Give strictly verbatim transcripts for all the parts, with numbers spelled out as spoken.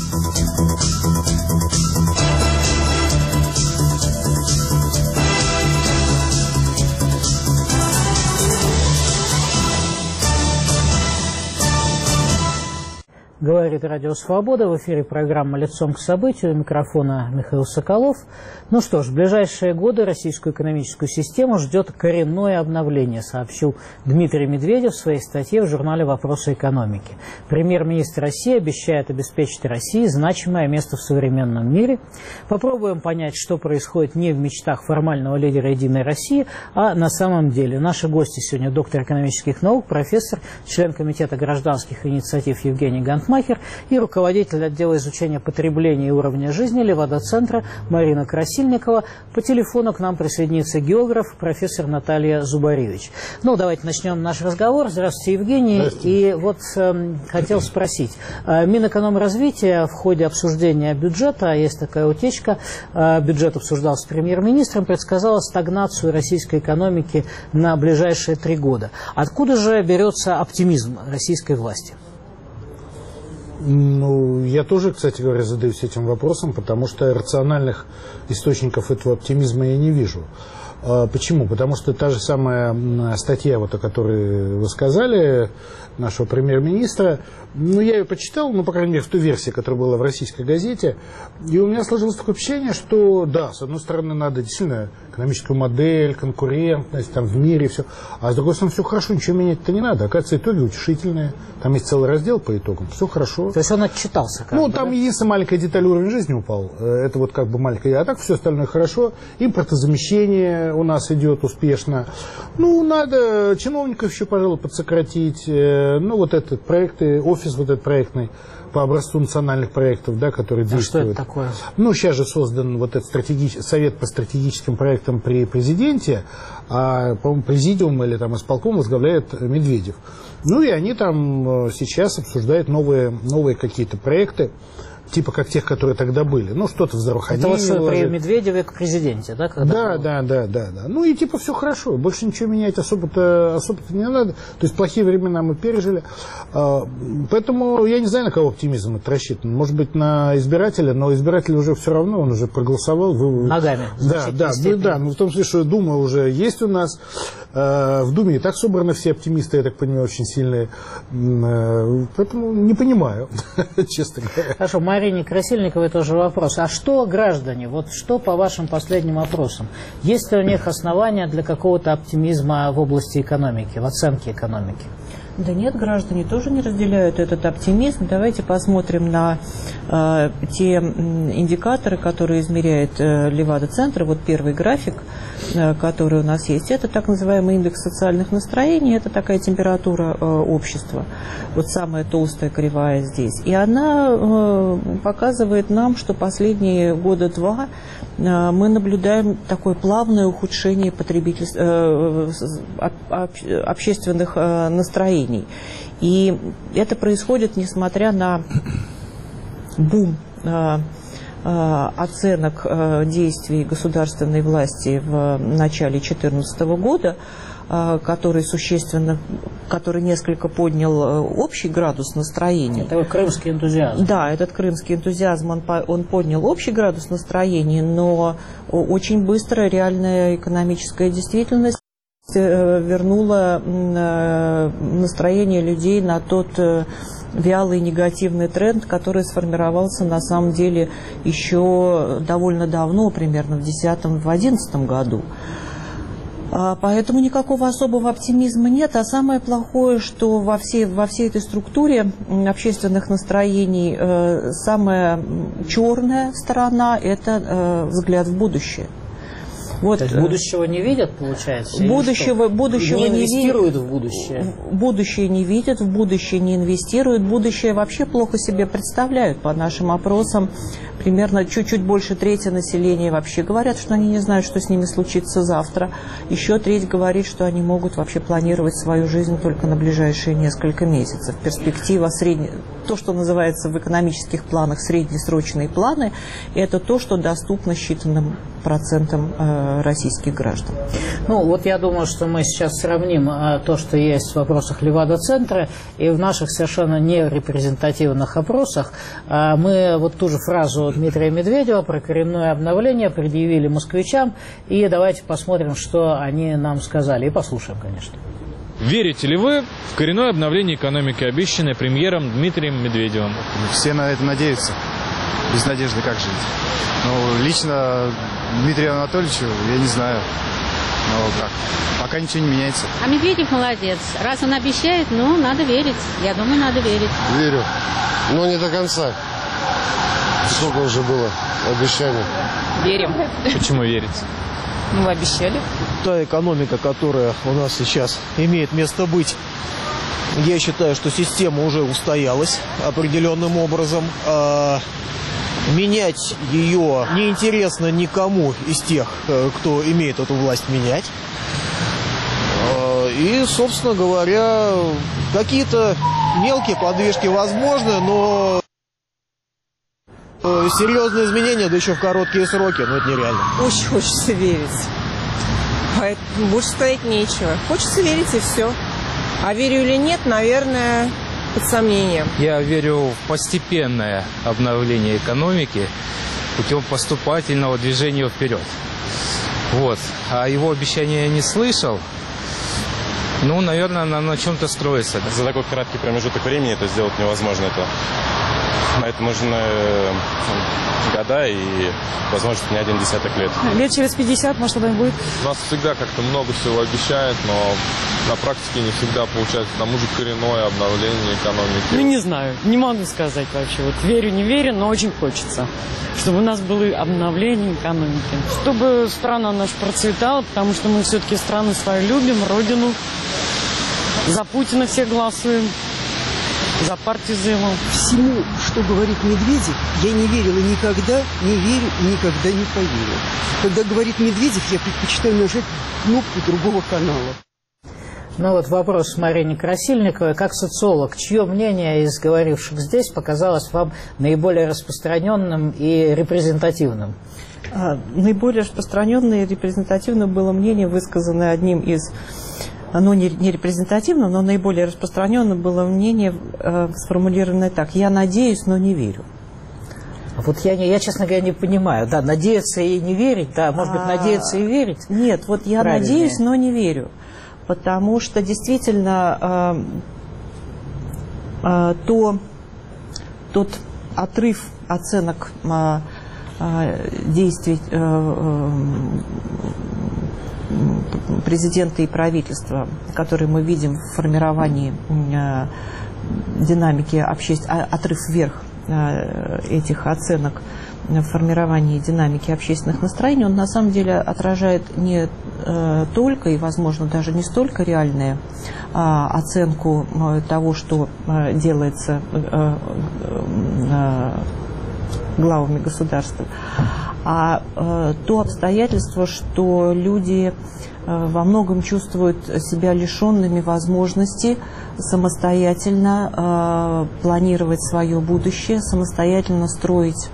Говорит Радио Свобода. В эфире программа «Лицом к событию». У микрофона Михаил Соколов. Ну что ж, в ближайшие годы российскую экономическую систему ждет коренное обновление, сообщил Дмитрий Медведев в своей статье в журнале «Вопросы экономики». Премьер-министр России обещает обеспечить России значимое место в современном мире. Попробуем понять, что происходит не в мечтах формального лидера «Единой России», а на самом деле. Наши гости сегодня доктор экономических наук, профессор, член Комитета гражданских инициатив Евгений Гантмахер и руководитель отдела изучения потребления и уровня жизни Левада-центра Марина Красильникова. По телефону к нам присоединится географ, профессор Наталья Зубаревич. Ну, давайте начнем наш разговор. Здравствуйте, Евгений. Здравствуйте. И вот э, хотел спросить. Э, Минэкономразвития в ходе обсуждения бюджета, есть такая утечка, э, бюджет обсуждался с премьер-министром, предсказала стагнацию российской экономики на ближайшие три года. Откуда же берется оптимизм российской власти? Ну, я тоже, кстати говоря, задаюсь этим вопросом, потому что рациональных источников этого оптимизма я не вижу. Почему? Потому что та же самая статья, вот, о которой вы сказали, нашего премьер-министра, ну, я ее почитал, ну, по крайней мере, в той версии, которая была в российской газете, и у меня сложилось такое впечатление, что, да, с одной стороны, надо действительно экономическую модель, конкурентность, там, в мире, все, а с другой стороны, все хорошо, ничего менять-то не надо. Оказывается, итоги утешительные, там есть целый раздел по итогам, все хорошо. То есть он отчитался как Ну, бы, там да? единственная маленькая деталь, уровень жизни упал, это вот как бы маленькая, а так все остальное хорошо, импортозамещение у нас идет успешно. Ну, надо чиновников еще, пожалуй, подсократить. Ну, вот этот проекты, офис вот этот проектный по образцу национальных проектов, да, который а действует. Что это такое? Ну, сейчас же создан вот этот стратегический совет по стратегическим проектам при президенте, а, по-моему, президиум или там исполком возглавляет Медведев. Ну, и они там сейчас обсуждают новые, новые какие-то проекты, типа как тех, которые тогда были. Ну, что-то в здравоохранении. Это вот при Медведеве к президенте, да? Да, да, да, да, да. Ну и типа все хорошо. Больше ничего менять особо-то особо-то не надо. То есть плохие времена мы пережили. Поэтому я не знаю, на кого оптимизм это рассчитан. Может быть, на избирателя, но избиратель уже все равно, он уже проголосовал. Ногами. Да, да, ну, да. Ну, в том смысле, что Дума уже есть у нас. В Думе и так собраны все оптимисты, я так понимаю, очень сильные. Поэтому не понимаю, честно говоря. Хорошо, Марине Красильниковой тоже вопрос. А что граждане, вот что по вашим последним опросам? Есть ли у них основания для какого-то оптимизма в области экономики, в оценке экономики? Да нет, граждане тоже не разделяют этот оптимизм. Давайте посмотрим на э, те индикаторы, которые измеряет э, Левада-центр. Вот первый график, э, который у нас есть, это так называемый индекс социальных настроений, это такая температура э, общества. Вот самая толстая кривая здесь. И она э, показывает нам, что последние года два э, мы наблюдаем такое плавное ухудшение потребительств, э, об, общественных э, настроений. И это происходит, несмотря на бум э, э, оценок э, действий государственной власти в начале две тысячи четырнадцатого года, э, который существенно, который несколько поднял э, общий градус настроения. Это крымский энтузиазм. Да, этот крымский энтузиазм, он, он поднял общий градус настроения, но очень быстро реальная экономическая действительность вернула настроение людей на тот вялый негативный тренд, который сформировался на самом деле еще довольно давно, примерно в две тысячи десятом — две тысячи одиннадцатом году. Поэтому никакого особого оптимизма нет. А самое плохое, что во всей, во всей этой структуре общественных настроений самая черная сторона – это взгляд в будущее. Вот, То есть будущего не видят, получается? Будущего, будущего не не инвестируют в будущее? Будущее не видят, в будущее не инвестируют. Будущее вообще плохо себе представляют. По нашим опросам, примерно чуть-чуть больше трети населения вообще говорят, что они не знают, что с ними случится завтра. Еще треть говорит, что они могут вообще планировать свою жизнь только на ближайшие несколько месяцев. Перспектива средняя... То, что называется в экономических планах среднесрочные планы, это то, что доступно считанным процентам э, российских граждан. Ну, вот я думаю, что мы сейчас сравним а, то, что есть в вопросах Левада-центра, и в наших совершенно нерепрезентативных опросах а, мы вот ту же фразу Дмитрия Медведева про коренное обновление предъявили москвичам, и давайте посмотрим, что они нам сказали, и послушаем, конечно. Верите ли вы в коренное обновление экономики, обещанное премьером Дмитрием Медведевым? Все на это надеются. Без надежды как жить? Ну, лично Дмитрию Анатольевичу я не знаю. Но как? Пока ничего не меняется. А Медведев молодец. Раз он обещает, ну, надо верить. Я думаю, надо верить. Верю. Но не до конца. Сколько уже было обещаний? Верим. Почему верите? Ну, обещали. Та экономика, которая у нас сейчас имеет место быть, я считаю, что система уже устоялась определенным образом. А менять ее неинтересно никому из тех, кто имеет эту власть менять. И, собственно говоря, какие-то мелкие подвижки возможны, но серьезные изменения, да еще в короткие сроки, но это нереально. Очень хочется верить. Поэтому больше сказать нечего. Хочется верить, и все. А верю или нет, наверное, под сомнением. Я верю в постепенное обновление экономики путем поступательного движения вперед. Вот. А его обещания я не слышал. Ну, наверное, она на чем-то строится. За такой краткий промежуток времени это сделать невозможно. Это, это нужны года и, возможно, не один десяток лет. Лет через пятьдесят, может, что-то будет. Нас всегда как-то много всего обещают, но на практике не всегда получается. К тому же коренное обновление экономики. Ну, не знаю, не могу сказать вообще. Вот верю, не верю, но очень хочется, чтобы у нас было обновление экономики. Чтобы страна наша процветала, потому что мы все-таки страну свою любим, родину. За Путина все голосуем, за партию ЗМ. Всему, что говорит Медведев, я не верила никогда, не верю и никогда не поверю. Когда говорит Медведев, я предпочитаю нажать кнопку другого канала. Ну вот вопрос Марине Красильниковой. Как социолог, чье мнение из говоривших здесь показалось вам наиболее распространенным и репрезентативным? А, наиболее распространенное и репрезентативное было мнение, высказанное одним из... Оно не, не репрезентативно, но наиболее распространенное было мнение, э, сформулированное так: «Я надеюсь, но не верю». Вот я, не, я, честно говоря, не понимаю. Да, надеяться и не верить, да, может быть, надеяться и верить? Нет, вот я Правильнее. надеюсь, но не верю. Потому что действительно э, э, то, тот отрыв оценок э, э, действий э, э, президента и правительства, которые мы видим в формировании э, динамики общественной, отрыв вверх э, этих оценок в формировании динамики общественных настроений, он на самом деле отражает не э, только и, возможно, даже не столько реальную э, оценку э, того, что э, делается э, э, главами государства, а э, то обстоятельство, что люди э, во многом чувствуют себя лишенными возможности самостоятельно э, планировать свое будущее, самостоятельно строить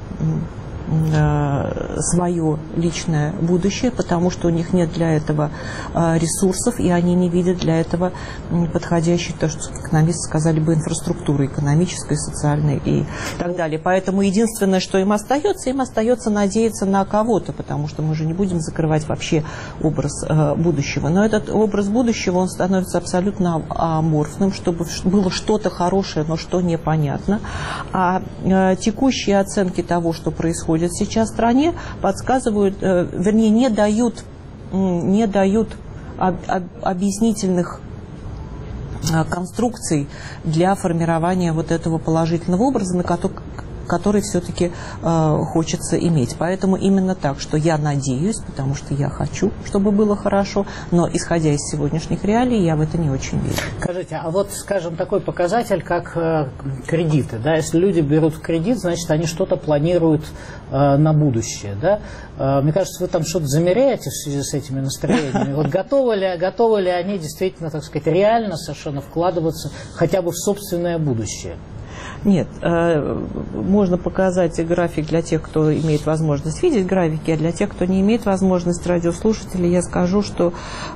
свое личное будущее, потому что у них нет для этого ресурсов, и они не видят для этого подходящей, то, что экономисты сказали бы, инфраструктуры экономической, социальной и так далее. Поэтому единственное, что им остается, им остается надеяться на кого-то, потому что мы же не будем закрывать вообще образ будущего. Но этот образ будущего, он становится абсолютно аморфным, чтобы было что-то хорошее, но что непонятно. А текущие оценки того, что происходит сейчас в стране, подсказывают, э, вернее, не дают, не дают об, об, объяснительных э, конструкций для формирования вот этого положительного образа, на который, который все-таки э, хочется иметь. Поэтому именно так, что я надеюсь, потому что я хочу, чтобы было хорошо, но исходя из сегодняшних реалий, я в это не очень верю. Скажите, а вот, скажем, такой показатель, как э, кредиты, да, если люди берут кредит, значит, они что-то планируют э, на будущее, да? Э, мне кажется, вы там что-то замеряете в связи с этими настроениями. Вот готовы ли, готовы ли они действительно, так сказать, реально совершенно вкладываться хотя бы в собственное будущее? Нет, можно показать график для тех, кто имеет возможность видеть графики, а для тех, кто не имеет возможности, радиослушателей, я скажу, что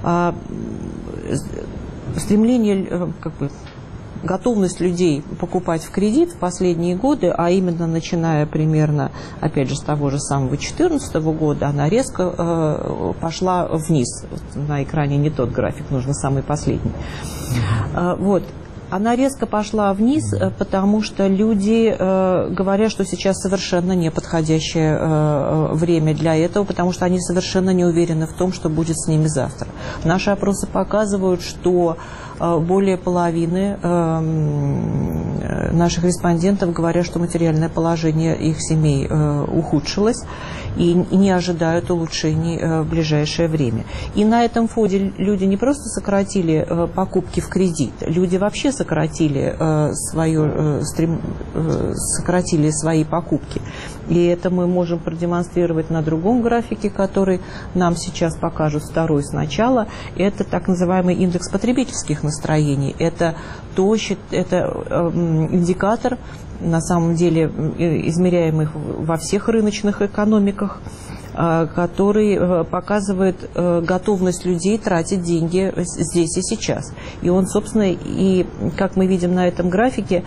стремление, как бы, готовность людей покупать в кредит в последние годы, а именно начиная примерно, опять же, с того же самого две тысячи четырнадцатого года, она резко э, пошла вниз. Вот на экране не тот график, нужно самый последний. Э, вот. Она резко пошла вниз, потому что люди э, говорят, что сейчас совершенно неподходящее э, время для этого, потому что они совершенно не уверены в том, что будет с ними завтра. Наши опросы показывают, что э, более половины э, наших респондентов говорят, что материальное положение их семей э, ухудшилось и не ожидают улучшений э, в ближайшее время. И на этом фоне люди не просто сократили э, покупки в кредит, люди вообще сократили, э, свое, э, стрем, э, сократили свои покупки. И это мы можем продемонстрировать на другом графике, который нам сейчас покажут второй сначала. Это так называемый индекс потребительских настроений. Это, то, это э, индикатор, на самом деле измеряемых во всех рыночных экономиках, который показывает готовность людей тратить деньги здесь и сейчас. И он, собственно, и как мы видим на этом графике,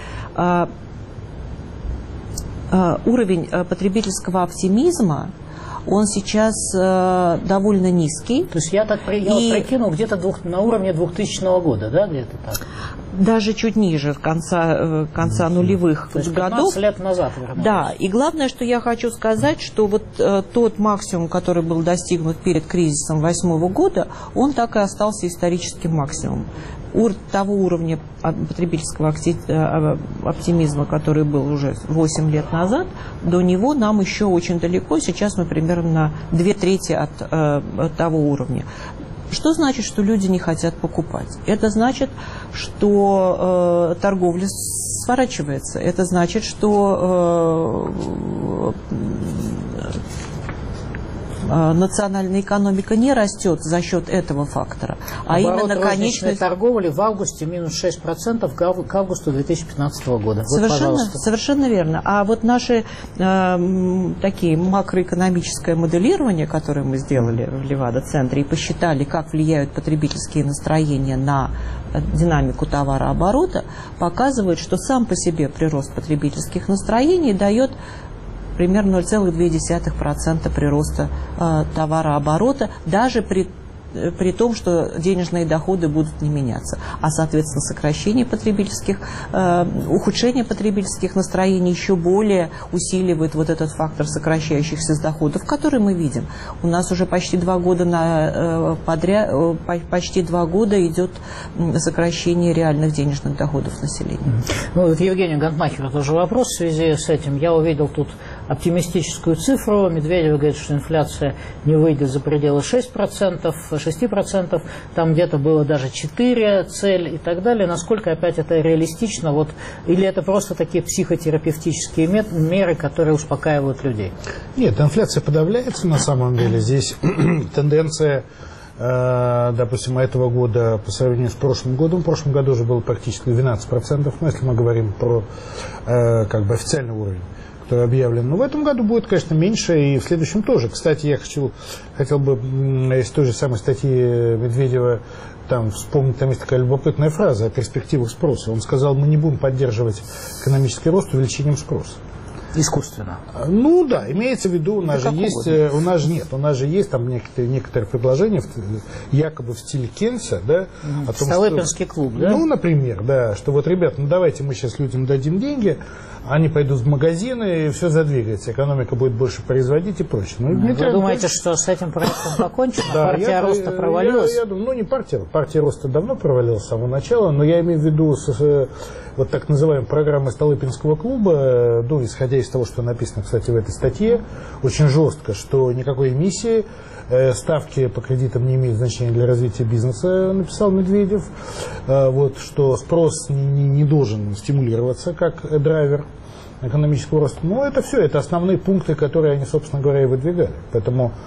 уровень потребительского оптимизма, он сейчас э, довольно низкий. То есть я так я и... прикинул где-то двух, на уровне двухтысячного года, да, где-то так? Даже чуть ниже, конца, конца нулевых То есть годов. пятнадцать лет назад. Да, и главное, что я хочу сказать, что вот э, тот максимум, который был достигнут перед кризисом две тысячи восьмого года, он так и остался историческим максимумом. Ур того уровня потребительского оптимизма, который был уже восемь лет назад, до него нам еще очень далеко. Сейчас мы примерно на две трети от, э, от того уровня. Что значит, что люди не хотят покупать? Это значит, что э, торговля сворачивается. Это значит, что э, национальная экономика не растет за счет этого фактора, а Оборот именно конечной торговли в августе минус шесть процентов к августу две тысячи пятнадцатого года. Совершенно, вот, совершенно верно. А вот наши э, такие макроэкономическое моделирование, которое мы сделали в Левада-центре и посчитали, как влияют потребительские настроения на динамику товарооборота, показывает, что сам по себе прирост потребительских настроений дает примерно ноль целых две десятых процента прироста э, товарооборота, даже при, э, при том, что денежные доходы будут не меняться. А, соответственно, сокращение потребительских, э, ухудшение потребительских настроений еще более усиливает вот этот фактор сокращающихся доходов, который мы видим. У нас уже почти два года, на, э, подряд, э, почти два года идет сокращение реальных денежных доходов населения. Ну, вот Евгению Гантмахеру тоже вопрос в связи с этим. Я увидел тут оптимистическую цифру. Медведев говорит, что инфляция не выйдет за пределы шесть процентов, шесть процентов. Там где-то было даже четыре цель и так далее. Насколько опять это реалистично? Вот, или это просто такие психотерапевтические меры, которые успокаивают людей? Нет, инфляция подавляется на самом деле. Здесь тенденция, допустим, этого года по сравнению с прошлым годом. В прошлом году уже было практически двенадцать процентов, ну, если мы говорим про как бы официальный уровень, который объявлен. Но в этом году будет, конечно, меньше, и в следующем тоже. Кстати, я хочу, хотел бы из той же самой статьи Медведева там вспомнить, там есть такая любопытная фраза о перспективах спроса. Он сказал, мы не будем поддерживать экономический рост увеличением спроса. Искусственно. Ну да, имеется в виду, у нас да же есть, угодно. у нас же нет, у нас же есть там некоторые, некоторые предложения, якобы в стиле Кейнса, да, mm-hmm. о том, Столыпинский что, клуб, да? Ну, например, да, что вот, ребят, ну давайте мы сейчас людям дадим деньги, они пойдут в магазины, и все задвигается, экономика будет больше производить и прочее. Ну, Вы Дмитрий, думаете, больше... что с этим проектом покончено? Да, партия я, роста провалилась? Я, я думаю, ну не партия, партия роста давно провалилась с самого начала, но я имею в виду с, вот так называемой программы Столыпинского клуба, ну, исходя из того, что написано, кстати, в этой статье, очень жестко, что никакой эмиссии, э, ставки по кредитам не имеют значения для развития бизнеса, написал Медведев, э, вот, что спрос не, не, не должен стимулироваться как драйвер экономического роста. Ну, это все, это основные пункты, которые они, собственно говоря, и выдвигали. Поэтому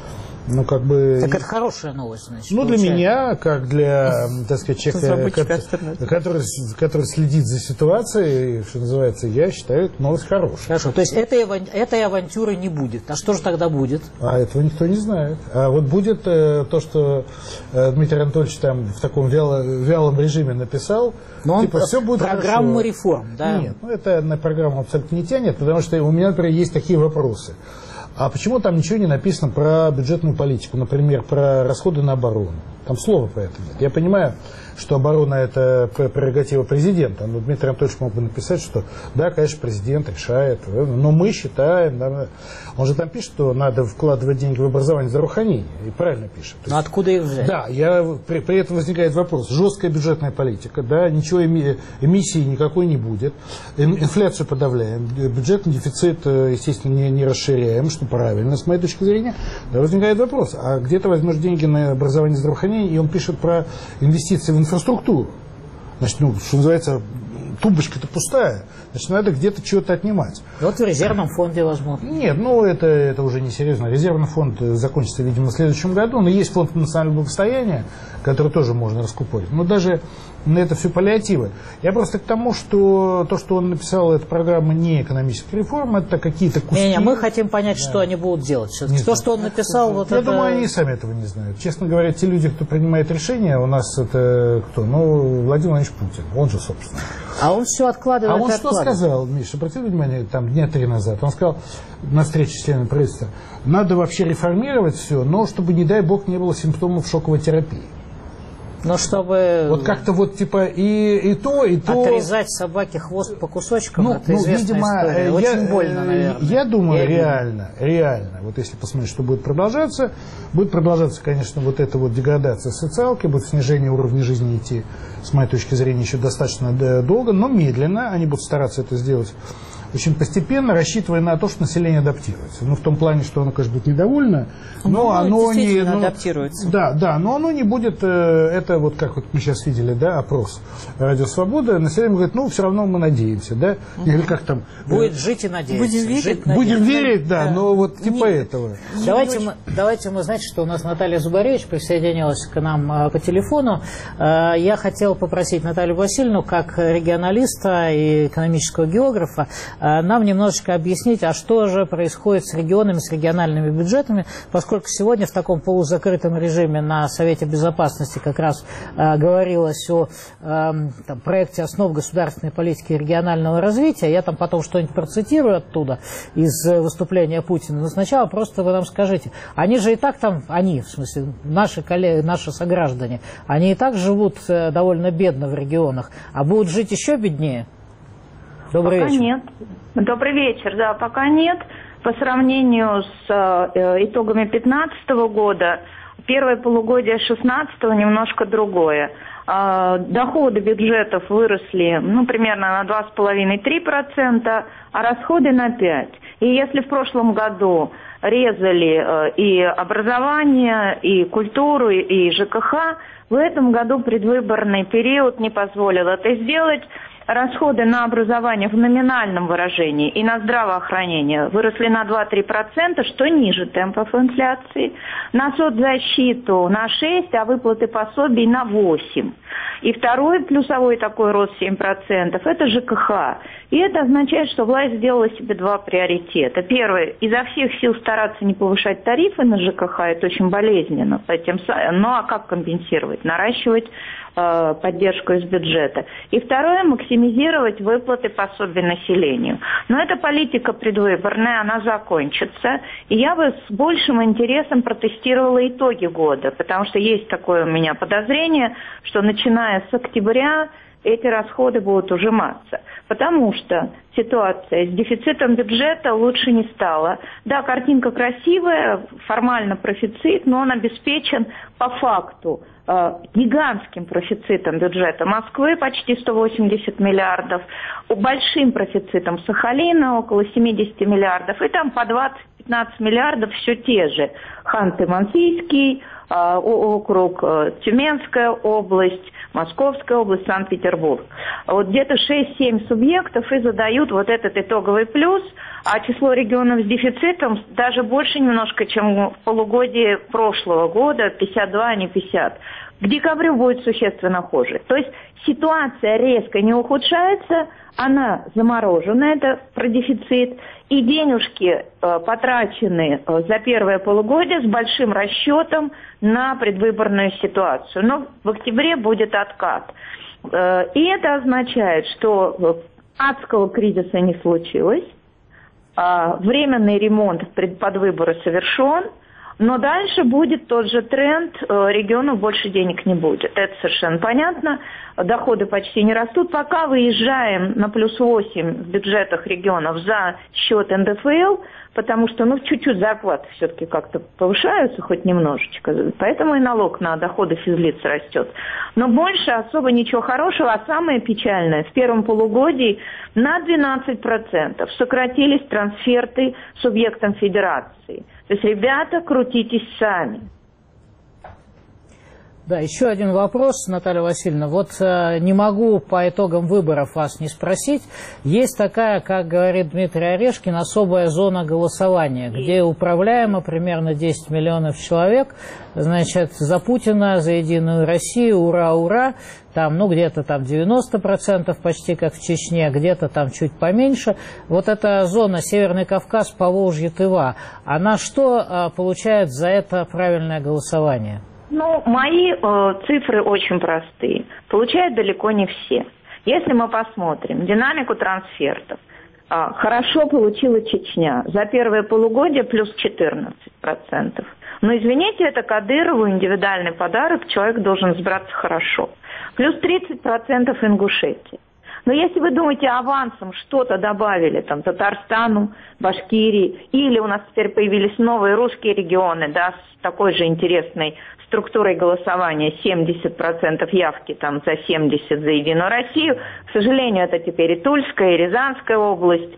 Ну, как бы... Так это хорошая новость, значит. Ну, для получается. меня, как для, так сказать, человека, который, который следит за ситуацией, что называется, я считаю, это новость хорошая. Хорошо, то есть этой, этой авантюры не будет. А что же тогда будет? А этого никто не знает. А вот будет э, то, что э, Дмитрий Анатольевич там в таком вяло, вялом режиме написал, но типа, все будет программу хорошо. Реформ, да? Нет, ну это на программу абсолютно не тянет, потому что у меня, например, есть такие вопросы. А почему там ничего не написано про бюджетную политику, например, про расходы на оборону? Там слова про это нет. Я понимаю, что оборона – это прерогатива президента, но Дмитрий Анатольевич мог бы написать, что да, конечно, президент решает, но мы считаем, да, он же там пишет, что надо вкладывать деньги в образование за руханение, и правильно пишет. Но есть, откуда их взять? Да, я, при, при этом возникает вопрос, жесткая бюджетная политика, да, ничего эми, эмиссии никакой не будет, инфляцию подавляем, бюджетный дефицит, естественно, не, не расширяем, что правильно, с моей точки зрения, да, возникает вопрос, а где ты возьмешь деньги на образование и здравоохранение, и он пишет про инвестиции в инфраструктуру. Значит, ну, что называется, тумбочка-то пустая. Значит, надо где-то чего-то отнимать. Вот в резервном фонде возможно. Нет, ну это, это уже не серьезно. Резервный фонд закончится, видимо, в следующем году. Но есть фонд национального благосостояния, который тоже можно раскупорить. Но даже на это все паллиативы. Я просто к тому, что то, что он написал, это программа не экономическая реформа, это какие-то куски. Не, не, мы хотим понять, да. что они будут делать. Все-таки то, что он написал, вот Я это... думаю, они сами этого не знают. Честно говоря, те люди, кто принимает решения, у нас это кто? Ну, Владимир Владимирович Путин, он же, собственно. А он все откладывает. А он и что откладывает. сказал, Миша, обратите внимание, там дня три назад, он сказал на встрече с членами правительства, надо вообще реформировать все, но чтобы, не дай бог, не было симптомов шоковой терапии. Но чтобы... Вот как-то вот типа и, и то, и то... Отрезать собаке хвост по кусочкам, ну, это ну, известная видимо, история. Я, Очень больно, наверное. Я думаю, я реально, реально, вот если посмотреть, что будет продолжаться, будет продолжаться, конечно, вот эта вот деградация социалки, будет снижение уровня жизни идти, с моей точки зрения, еще достаточно долго, но медленно, они будут стараться это сделать очень постепенно, рассчитывая на то, что население адаптируется. Ну, в том плане, что оно, конечно, будет недовольно, но ну, оно не... Ну, адаптируется. Да, да, но оно не будет, э, это вот как вот мы сейчас видели, да, опрос Радио Свобода, население говорит, ну, все равно мы надеемся, да, угу. Или как там... Будет э, жить и надеяться. Будем верить, жить, Будем верить, да, да, но вот типа не, этого. Давайте мы, давайте мы, знаете, что у нас Наталья Зубаревич присоединилась к нам э, по телефону. Э, я хотел попросить Наталью Васильевну, как регионалиста и экономического географа, нам немножечко объяснить, а что же происходит с регионами, с региональными бюджетами, поскольку сегодня в таком полузакрытом режиме на Совете Безопасности как раз э, говорилось о э, там, проекте основ государственной политики и регионального развития. Я там потом что-нибудь процитирую оттуда из выступления Путина. Но сначала просто вы нам скажите, они же и так там, они, в смысле, наши коллеги, наши сограждане, они и так живут э, довольно бедно в регионах, а будут жить еще беднее? Добрый пока вечер. Нет. Добрый вечер, да, пока нет. По сравнению с э, итогами две тысячи пятнадцатого года, первое полугодие две тысячи шестнадцатого немножко другое. Э, доходы бюджетов выросли, ну, примерно на два с половиной — три процента, а расходы на пять процентов. И если в прошлом году резали э, и образование, и культуру, и ЖКХ, в этом году предвыборный период не позволил это сделать. Расходы на образование в номинальном выражении и на здравоохранение выросли на два-три процента, что ниже темпов инфляции. На соцзащиту на шесть процентов, а выплаты пособий на восемь процентов. И второй плюсовой такой рост семь процентов – это ЖКХ. И это означает, что власть сделала себе два приоритета. Первый – изо всех сил стараться не повышать тарифы на ЖКХ, это очень болезненно. Ну а как компенсировать? Наращивать э, поддержку из бюджета. И второе – максимизировать выплаты пособий населению. Но эта политика предвыборная, она закончится. И я бы с большим интересом протестировала итоги года, потому что есть такое у меня подозрение, что начиная с октября эти расходы будут ужиматься. Потому что ситуация с дефицитом бюджета лучше не стала. Да, картинка красивая, формально профицит, но он обеспечен по факту э, гигантским профицитом бюджета Москвы, почти сто восемьдесят миллиардов, большим профицитом Сахалина, около семьдесят миллиардов, и там по двадцать-пятнадцать миллиардов все те же. Ханты-Мансийский, округ, Тюменская область, Московская область, Санкт-Петербург. Вот где-то шесть-семь субъектов и задают вот этот итоговый плюс, а число регионов с дефицитом даже больше немножко, чем в полугодии прошлого года, пятьдесят два, а не пятьдесят. К декабрю будет существенно хуже. То есть ситуация резко не ухудшается, она заморожена, это про дефицит, и денежки э, потрачены э, за первое полугодие с большим расчетом на предвыборную ситуацию. Но в октябре будет откат. Э, и это означает, что адского кризиса не случилось, э, временный ремонт под выборы совершен, но дальше будет тот же тренд, регионов больше денег не будет. Это совершенно понятно. Доходы почти не растут. Пока выезжаем на плюс восемь в бюджетах регионов за счет эн дэ эф эл, потому что ну, чуть-чуть зарплаты все-таки как-то повышаются, хоть немножечко. Поэтому и налог на доходы физлиц растет. Но больше особо ничего хорошего. А самое печальное, в первом полугодии на двенадцать процентов сократились трансферты субъектам федерации. То есть, ребята, крутитесь сами. Да, еще один вопрос, Наталья Васильевна. Вот э, не могу по итогам выборов вас не спросить. Есть такая, как говорит Дмитрий Орешкин, особая зона голосования, где управляемо примерно десять миллионов человек. Значит, за Путина, за Единую Россию, ура, ура. Там, ну, где-то там девяносто процентов почти, как в Чечне, где-то там чуть поменьше. Вот эта зона Северный Кавказ, Поволжье, Тыва, она что э, получает за это правильное голосование? Ну, мои э, цифры очень простые. Получают далеко не все. Если мы посмотрим динамику трансфертов, э, хорошо получила Чечня. За первое полугодие плюс четырнадцать процентов. Но, извините, это Кадырову индивидуальный подарок, человек должен сбраться хорошо. Плюс тридцать процентов Ингушетии. Но если вы думаете, авансом что-то добавили там Татарстану, Башкирии, или у нас теперь появились новые русские регионы, да, с такой же интересной структурой голосования, семьдесят процентов явки там за семьдесят процентов за Единую Россию, к сожалению, это теперь и Тульская, и Рязанская область,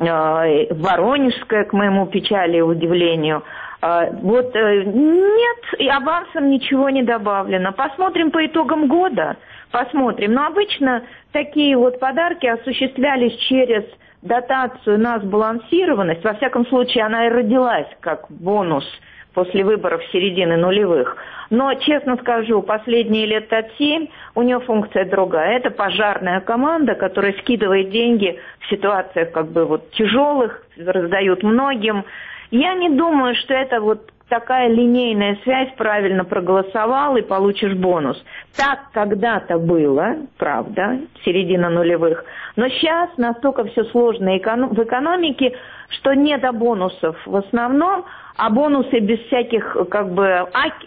э, Воронежская, к моему печали и удивлению. Э, вот э, нет, и авансом ничего не добавлено. Посмотрим по итогам года. Посмотрим. Но обычно такие вот подарки осуществлялись через дотацию на сбалансированность. Во всяком случае, она и родилась как бонус после выборов середины нулевых. Но, честно скажу, последние лет пять семь у нее функция другая. Это пожарная команда, которая скидывает деньги в ситуациях как бы вот тяжелых, раздают многим. Я не думаю, что это вот такая линейная связь, правильно проголосовал и получишь бонус. Так когда-то было, правда, середина нулевых. Но сейчас настолько все сложно в экономике, что не до бонусов в основном, а бонусы без всяких как бы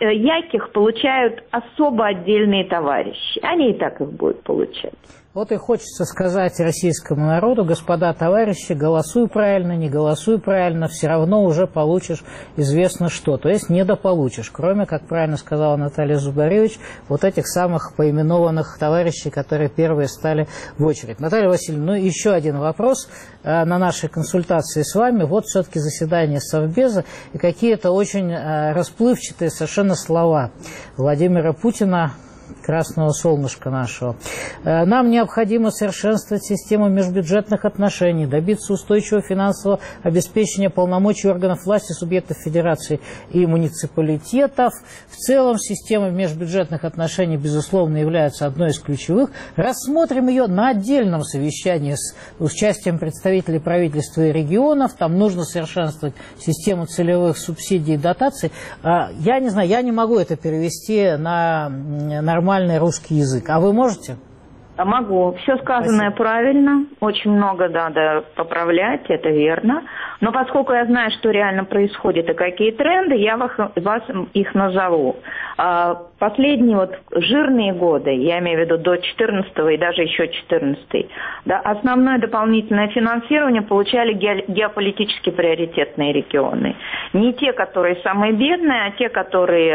яких получают особо отдельные товарищи. Они и так их будут получать. Вот и хочется сказать российскому народу: господа товарищи, голосуй правильно, не голосуй правильно, все равно уже получишь известно что. То есть недополучишь, кроме, как правильно сказала Наталья Зубаревич, вот этих самых поименованных товарищей, которые первые стали в очередь. Наталья Васильевна, ну еще один вопрос э, на нашей консультации с вами. Вот все-таки заседание Совбеза и какие-то очень э, расплывчатые совершенно слова Владимира Путина, красного солнышка нашего. Нам необходимо совершенствовать систему межбюджетных отношений, добиться устойчивого финансового обеспечения полномочий органов власти, субъектов федерации и муниципалитетов. В целом система межбюджетных отношений, безусловно, является одной из ключевых. Рассмотрим ее на отдельном совещании с участием представителей правительства и регионов. Там нужно совершенствовать систему целевых субсидий и дотаций. Я не знаю, я не могу это перевести на нормальный русский язык. А вы можете? Могу. Все сказанное Спасибо. Правильно. Очень много надо поправлять, это верно. Но поскольку я знаю, что реально происходит и какие тренды, я вас, вас их назову. Последние вот жирные годы, я имею в виду до четырнадцатого и даже еще четырнадцатый, да, основное дополнительное финансирование получали геополитически приоритетные регионы. Не те, которые самые бедные, а те, которые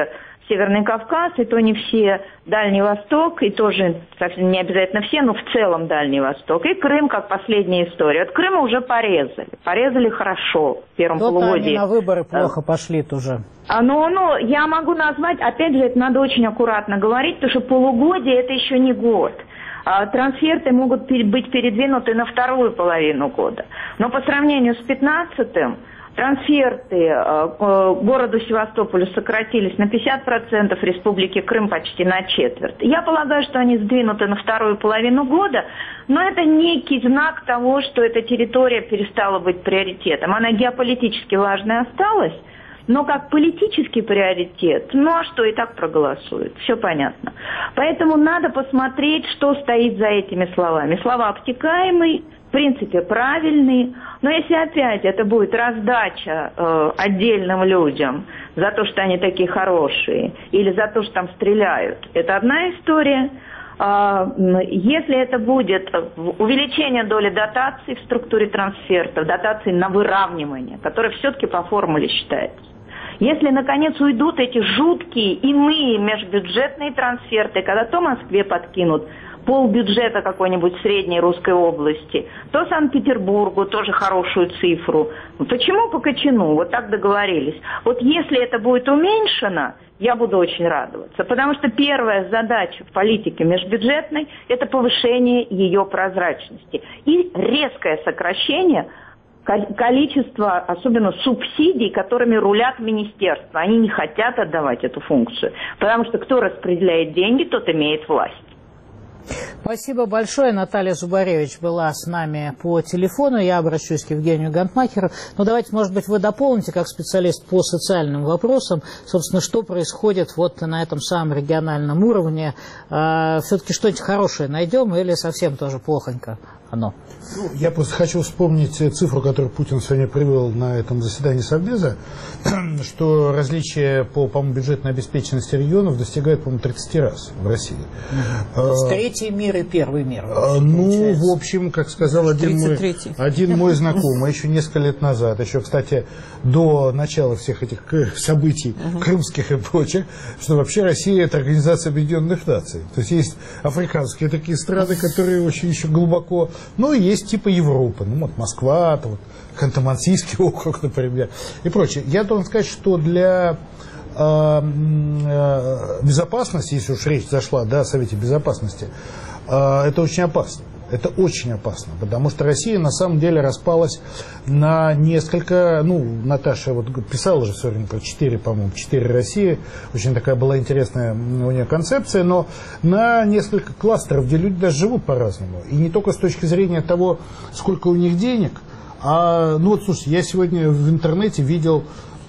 Северный Кавказ, и то не все Дальний Восток, и тоже совсем не обязательно все, но в целом Дальний Восток. И Крым, как последняя история. От Крыма уже порезали. Порезали хорошо в первом То-то полугодии. они на выборы плохо пошли тоже. А, ну, ну, я могу назвать, опять же, это надо очень аккуратно говорить, потому что полугодие – это еще не год. А, трансферты могут быть передвинуты на вторую половину года. Но по сравнению с пятнадцатым, трансферты э, городу Севастополю сократились на пятьдесят процентов, Республике Крым почти на четверть. Я полагаю, что они сдвинуты на вторую половину года, но это некий знак того, что эта территория перестала быть приоритетом. Она геополитически важной осталась, но как политический приоритет, ну а что, и так проголосуют, все понятно. Поэтому надо посмотреть, что стоит за этими словами. Слова обтекаемые, в принципе, правильные, но если опять это будет раздача э, отдельным людям за то, что они такие хорошие, или за то, что там стреляют, это одна история. А, если это будет увеличение доли дотаций в структуре трансфертов, дотаций на выравнивание, которое все-таки по формуле считается, если, наконец, уйдут эти жуткие, иные межбюджетные трансферты, когда то Москве подкинут полбюджета какой-нибудь средней русской области, то Санкт-Петербургу тоже хорошую цифру. Почему по Качину? Вот так договорились. Вот если это будет уменьшено, я буду очень радоваться. Потому что первая задача в политике межбюджетной – это повышение ее прозрачности. И резкое сокращение количество, особенно субсидий, которыми рулят министерства. Они не хотят отдавать эту функцию, потому что кто распределяет деньги, тот имеет власть. Спасибо большое. Наталья Зубаревич была с нами по телефону. Я обращусь к Евгению Гантмахеру. Но давайте, может быть, вы дополните, как специалист по социальным вопросам, собственно, что происходит вот на этом самом региональном уровне. А, все-таки что-нибудь хорошее найдем или совсем тоже плохонько оно? Ну, я просто хочу вспомнить цифру, которую Путин сегодня привел на этом заседании Совбеза, что различия по, по-моему, бюджетной обеспеченности регионов достигают, по-моему, тридцать раз в России. С третий мир и первый мир. Ну, получается. В общем, как сказал один мой, один мой знакомый еще несколько лет назад, еще, кстати, до начала всех этих событий uh-huh. крымских и прочих, что вообще Россия – это Организация Объединенных Наций. То есть есть африканские такие страны, которые очень еще глубоко, ну и есть типа Европы, ну вот Москва, вот Ханты-Мансийский округ, например, и прочее. Я должен сказать, что для э, э, безопасности, если уж речь зашла, да, о Совете Безопасности, э, это очень опасно. Это очень опасно, потому что Россия на самом деле распалась на несколько, ну, Наташа вот писала же сегодня про четыре, по-моему, четыре России, очень такая была интересная у нее концепция, но на несколько кластеров, где люди даже живут по-разному. И не только с точки зрения того, сколько у них денег, а, ну вот, слушайте, я сегодня в интернете видел,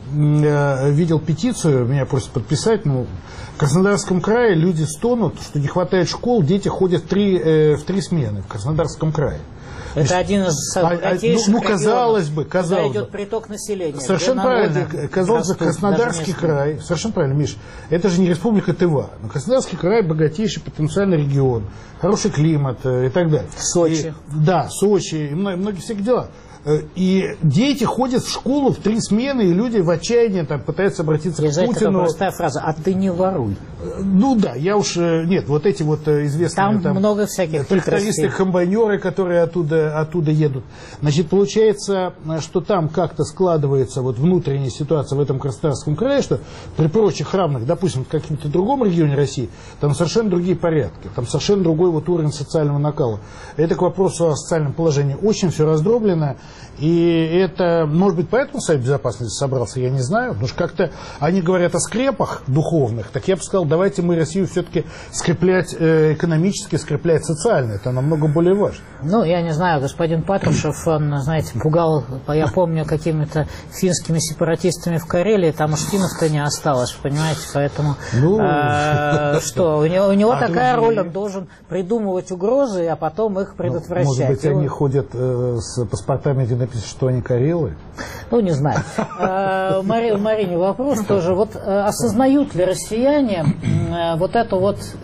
э, видел петицию, меня просят подписать, ну, в Краснодарском крае люди стонут, что не хватает школ, дети ходят в три, э, в три смены в Краснодарском крае. Это Значит, один из богатейших а, ну, ну, казалось бы, казалось идет бы. приток населения. Совершенно правильно. Казалось бы, Краснодарский край, совершенно правильно, Миш, это же не республика Тыва, но Краснодарский край богатейший потенциальный регион, хороший климат э, и так далее. Сочи. И, да, Сочи, и многие, многие всякие дела. И дети ходят в школу в три смены, и люди в отчаянии там, пытаются обратиться я к Путину. Это простая фраза, а ты не воруй. Ну да, я уж, нет, вот эти вот известные там, там много всяких трактористы-комбайнеры, которые оттуда, оттуда едут. Значит, получается, что там как-то складывается вот внутренняя ситуация в этом Краснодарском крае, что при прочих равных, допустим, в каком-то другом регионе России, там совершенно другие порядки, там совершенно другой вот уровень социального накала. Это к вопросу о социальном положении. Очень все раздроблено. И это, может быть, поэтому Совет Безопасности собрался, я не знаю. Потому что как-то они говорят о скрепах духовных. Так я бы сказал, давайте мы Россию все-таки скреплять э, экономически, скреплять социально. Это намного более важно. Ну, я не знаю, господин Патрушев, он, знаете, пугал, я помню, какими-то финскими сепаратистами в Карелии. Там уж финнов-то не осталось, понимаете, поэтому ну, э, что, у него, у него такая роль, он должен придумывать угрозы, а потом их предотвращать. Может быть, они ходят э, с паспортами, где написано, что они карелы? Ну, не знаю. Мари, Марине вопрос тоже. Вот осознают ли россияне вот эту вот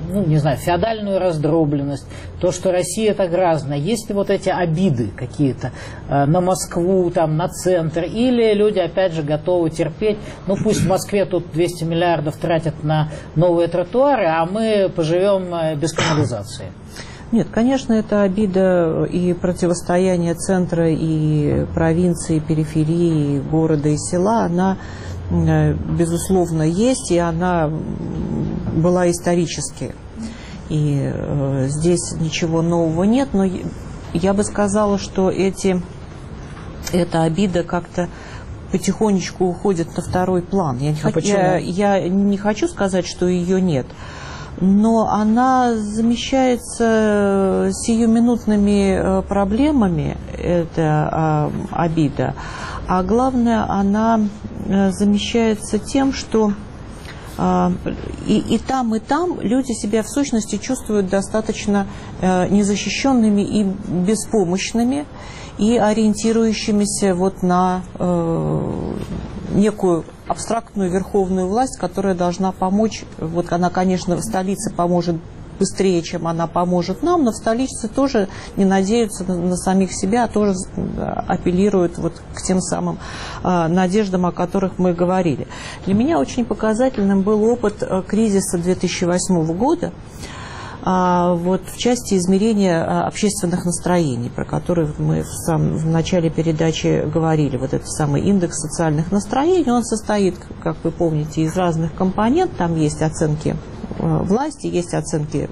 ну, не знаю, феодальную раздробленность, то, что Россия так разная. Есть ли вот эти обиды какие-то э, на Москву, там, на центр, или люди, опять же, готовы терпеть, ну, пусть в Москве тут двести миллиардов тратят на новые тротуары, а мы поживем без канализации? Нет, конечно, это обида и противостояние центра и провинции, периферии, города и села, она, безусловно, есть, и она была исторически. И э, здесь ничего нового нет, но я бы сказала, что эти, эта обида как-то потихонечку уходит на второй план. Я не, а хочу, я, я не хочу сказать, что ее нет. Но она замещается сиюминутными проблемами, это обида, а главное, она замещается тем, что и, и там, и там люди себя в сущности чувствуют достаточно незащищенными и беспомощными, и ориентирующимися вот на э, некую абстрактную верховную власть, которая должна помочь. Вот она, конечно, в столице поможет быстрее, чем она поможет нам, но в столице тоже не надеются на, на самих себя, а тоже апеллируют вот к тем самым э, надеждам, о которых мы говорили. Для меня очень показательным был опыт э, кризиса две тысячи восьмого года, а вот в части измерения общественных настроений, про которые мы в, сам, в начале передачи говорили. Вот этот самый индекс социальных настроений, он состоит, как вы помните, из разных компонентов. Там есть оценки власти, есть оценки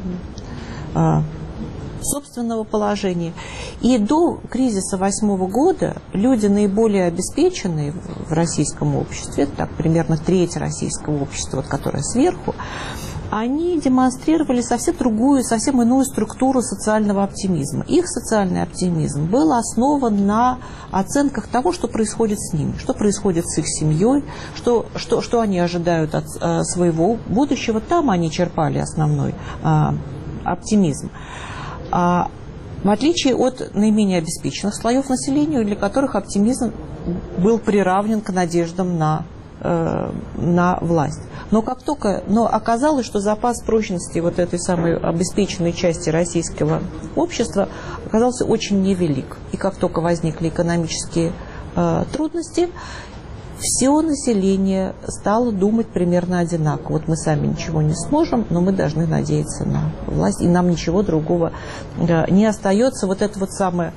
собственного положения. И до кризиса восьмого года люди наиболее обеспеченные в российском обществе, так примерно треть российского общества, вот, которое сверху, они демонстрировали совсем другую, совсем иную структуру социального оптимизма. Их социальный оптимизм был основан на оценках того, что происходит с ними, что происходит с их семьей, что, что, что они ожидают от а, своего будущего. Там они черпали основной а, оптимизм. А, в отличие от наименее обеспеченных слоев населения, для которых оптимизм был приравнен к надеждам на, э, на власть. Но как только, но оказалось, что запас прочности вот этой самой обеспеченной части российского общества оказался очень невелик. И как только возникли экономические э, трудности, все население стало думать примерно одинаково. Вот мы сами ничего не сможем, но мы должны надеяться на власть, и нам ничего другого э, не остается. Вот это вот самое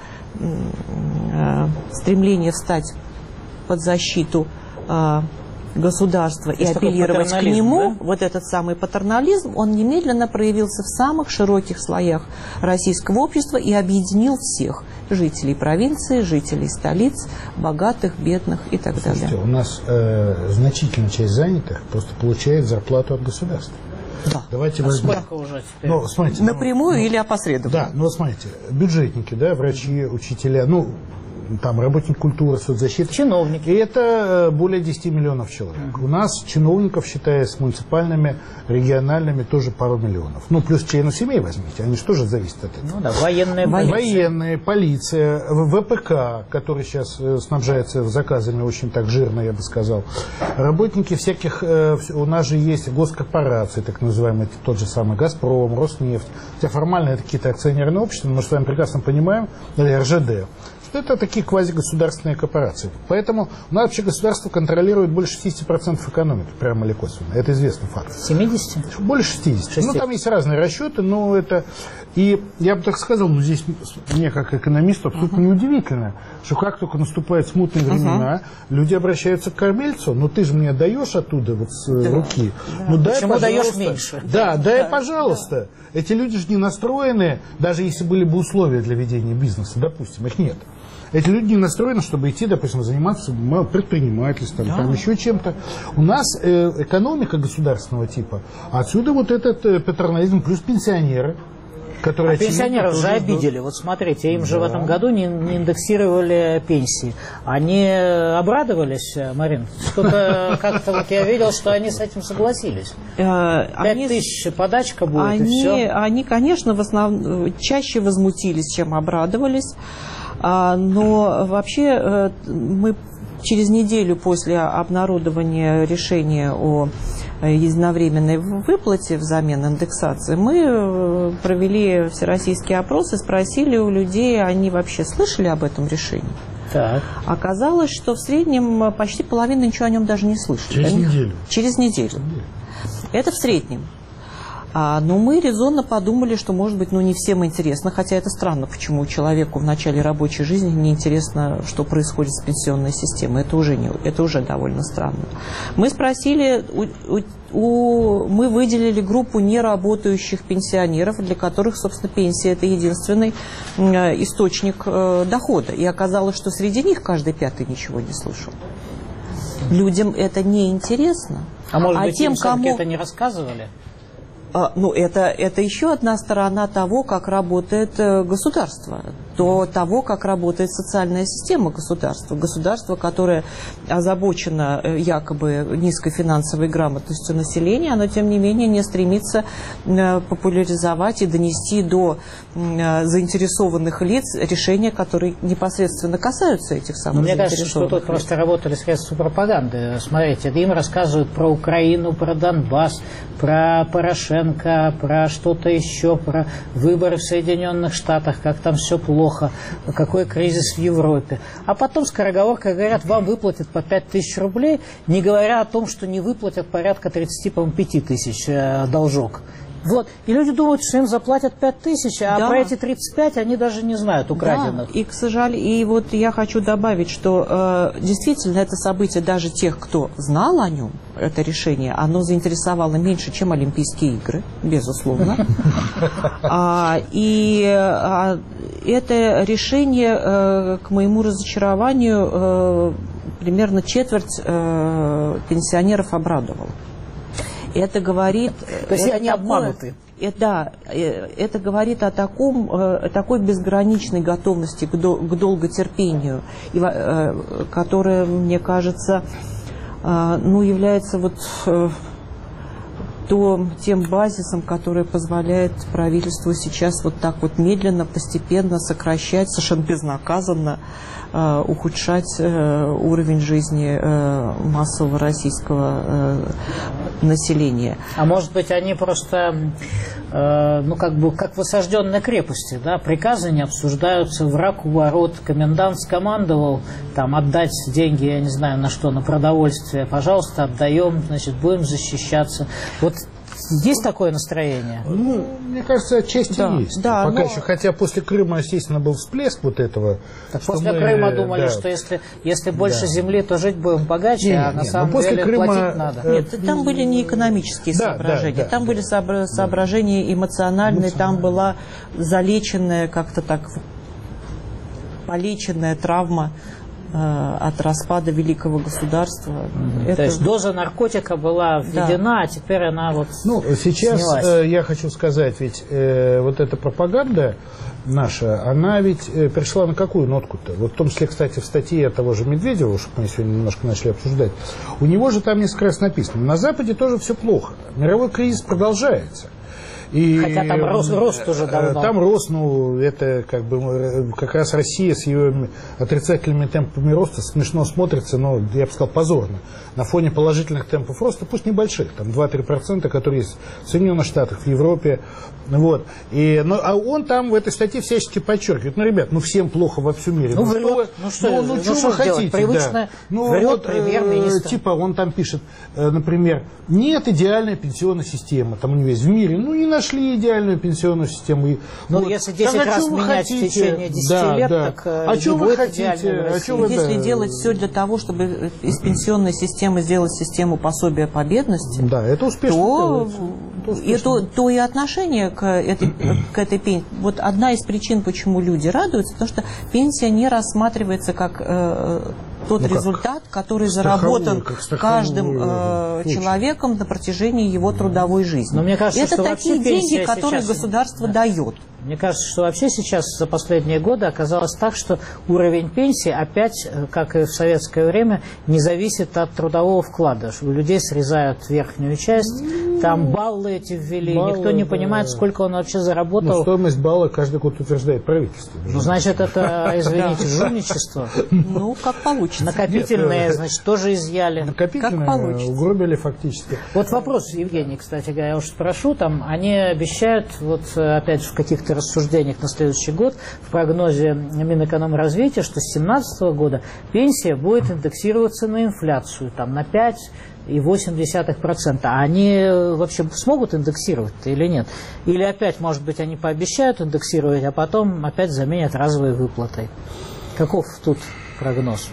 э, стремление встать под защиту э, государства и апеллировать к нему, да? Вот этот самый патернализм, он немедленно проявился в самых широких слоях российского общества и объединил всех жителей провинции, жителей столиц, богатых, бедных и так Слушайте, далее. У нас э, значительная часть занятых просто получает зарплату от государства. Да. Давайте а возьмем. сколько уже теперь? Ну, смотрите, напрямую ну, или опосредованно? Да, ну смотрите, бюджетники, да, врачи, учителя, ну, там работник культуры, соцзащиты. Чиновники. И это более десяти миллионов человек. Uh-huh. У нас чиновников, считая с муниципальными, региональными, тоже пару миллионов. Ну, плюс членов семей возьмите, они же тоже зависят от этого. Ну да, военные, полиция. Военные, полиция, ВПК, который сейчас снабжается заказами очень так жирно, я бы сказал. Работники всяких, у нас же есть госкорпорации, так называемые, тот же самый «Газпром», «Роснефть». Хотя формально это какие-то акционерные общества, но мы с вами прекрасно понимаем, эр жэ дэ. Это такие квазигосударственные корпорации. Поэтому у нас вообще государство контролирует больше шестьдесят процентов экономики, прямо или косвенно. Это известный факт. семьдесят? Больше шестидесяти. Ну, там есть разные расчеты, но это... И я бы так сказал, ну, здесь мне, как экономисту, абсолютно uh-huh. неудивительно, что как только наступают смутные времена, uh-huh. люди обращаются к кормильцу, ну, ты же мне даешь оттуда вот с да. руки. Да. Ну, дай, почему даешь меньше? Да, дай, да. пожалуйста. Да. Эти люди же не настроены, даже если были бы условия для ведения бизнеса, допустим, их нет. Эти люди не настроены, чтобы идти, допустим, заниматься предпринимательством, да. там еще чем-то. У нас э, экономика государственного типа, отсюда вот этот э, патернализм, плюс пенсионеры. А пенсионеров же обидели. Вот смотрите, им да. же в этом году не, не индексировали пенсии. Они обрадовались, Марин? Что-то как-то вот я видел, что они с этим согласились. Пять тысяч подачка будет, они, и все. Они, конечно, в основном чаще возмутились, чем обрадовались. Но вообще мы через неделю после обнародования решения о единовременной выплате взамен индексации мы провели всероссийский опрос и спросили у людей, они вообще слышали об этом решении. Так. Оказалось, что в среднем почти половина ничего о нем даже не слышали. Через неделю. Через неделю. Это в среднем. А, но мы резонно подумали, что, может быть, ну, не всем интересно, хотя это странно, почему человеку в начале рабочей жизни не интересно, что происходит с пенсионной системой. Это уже, не, это уже довольно странно. Мы спросили, у, у, у, мы выделили группу неработающих пенсионеров, для которых, собственно, пенсия – это единственный э, источник э, дохода. И оказалось, что среди них каждый пятый ничего не слышал. Людям это не интересно. А может а быть, тем, им все-таки кому... это не рассказывали? Ну, это, это еще одна сторона того, как работает государство, то того, как работает социальная система государства. Государство, которое озабочено якобы низкой финансовой грамотностью населения, оно, тем не менее, не стремится популяризовать и донести до заинтересованных лиц решения, которые непосредственно касаются этих самых Мне кажется, что тут лиц. просто работали средства пропаганды. Смотрите, им рассказывают про Украину, про Донбасс, про Порошенко, про что-то еще, про выборы в Соединенных Штатах, как там все плохо, какой кризис в Европе. А потом скороговоркой говорят, вам выплатят по пять тысяч рублей, не говоря о том, что не выплатят порядка тридцать пять тысяч э, должок. Вот. И люди думают, что им заплатят пять тысяч, а да. про эти тридцать пять они даже не знают украденных. Да. И, к сожалению, и вот я хочу добавить, что э, действительно это событие даже тех, кто знал о нем, это решение, оно заинтересовало меньше, чем Олимпийские игры, безусловно. И это решение, к моему разочарованию, примерно четверть пенсионеров обрадовало. Это говорит... То есть они обмануты. Это, да, это говорит о, таком, о такой безграничной готовности к, до, к долготерпению, которая, мне кажется, ну, является вот то, тем базисом, который позволяет правительству сейчас вот так вот медленно, постепенно сокращать, совершенно безнаказанно э, ухудшать э, уровень жизни э, массового российского э, населения. А может быть, они просто, э, ну, как бы, как в осажденной крепости, да, приказы не обсуждаются, враг у ворот, комендант скомандовал, там, отдать деньги, я не знаю, на что, на продовольствие, пожалуйста, отдаем, значит, будем защищаться. Вот есть такое настроение? Ну, мне кажется, отчасти да, есть. Да, Пока но... еще, хотя после Крыма, естественно, был всплеск вот этого. Так после мы, Крыма думали, да, что если, если больше да. земли, то жить будем богаче, нет, а на нет, самом после деле Крыма... платить надо. Нет, там были не экономические да, соображения, да, да, там да, были да, соображения да. эмоциональные, да. там была залеченная, как-то так, полеченная травма от распада великого государства. Mm-hmm. Это... То есть доза наркотика была введена, да. а теперь она вот ну, сейчас снялась. Я хочу сказать, ведь э, вот эта пропаганда наша, она ведь э, пришла на какую нотку-то? Вот в том числе, кстати, в статье того же Медведева, что мы сегодня немножко начали обсуждать, у него же там несколько раз написано, на Западе тоже все плохо, мировой кризис продолжается. И хотя там рост, рост уже давно. Там рост, ну, это как бы как раз Россия с ее отрицательными темпами роста смешно смотрится, но, я бы сказал, позорно. На фоне положительных темпов роста, пусть небольших, там два-три процента, которые есть в Соединенных Штатах, в Европе. Вот. И, ну, а он там в этой статье всячески подчеркивает, ну, ребят, ну, всем плохо во всем мире. Ну, ну, врет. ну, что, ну, ну, ну, что, что вы хотите? Привычно да. ну, врет вот, премьер-министр. Типа он там пишет, например, нет идеальной пенсионной системы, там у него есть в мире, ну, не нашли идеальную пенсионную систему. Ну, вот. если десять так, раз а менять хотите? в течение десяти да, лет, да. так а что вы хотите? А что вы, если да. делать все для того, чтобы из пенсионной системы сделать систему пособия по бедности, да, это успешно то, это и, то, то и отношение к этой, к этой пенсии. Вот одна из причин, почему люди радуются, потому что пенсия не рассматривается как э, тот ну, результат, который заработан каждым э, человеком на протяжении его трудовой жизни. Но мне кажется, это что такие деньги, которые сейчас... государство да. дает. Мне кажется, что вообще сейчас за последние годы оказалось так, что уровень пенсии опять, как и в советское время, не зависит от трудового вклада. У людей срезают верхнюю часть, там баллы эти ввели, баллы, никто не понимает, сколько он вообще заработал. Ну, стоимость балла каждый год утверждает правительство. Ну, значит, это, извините, жульничество. Ну, как получится. Накопительные, значит, тоже изъяли. Накопительные угробили фактически. Вот вопрос, Евгений, кстати говоря, я уж спрошу, там, они обещают, вот опять же в каких-то рассуждениях на следующий год, в прогнозе Минэкономразвития, что с две тысячи семнадцатого года пенсия будет индексироваться на инфляцию, там, на пять и восемь десятых процента. А они вообще смогут индексировать или нет? Или опять, может быть, они пообещают индексировать, а потом опять заменят разовой выплатой? Каков тут прогноз?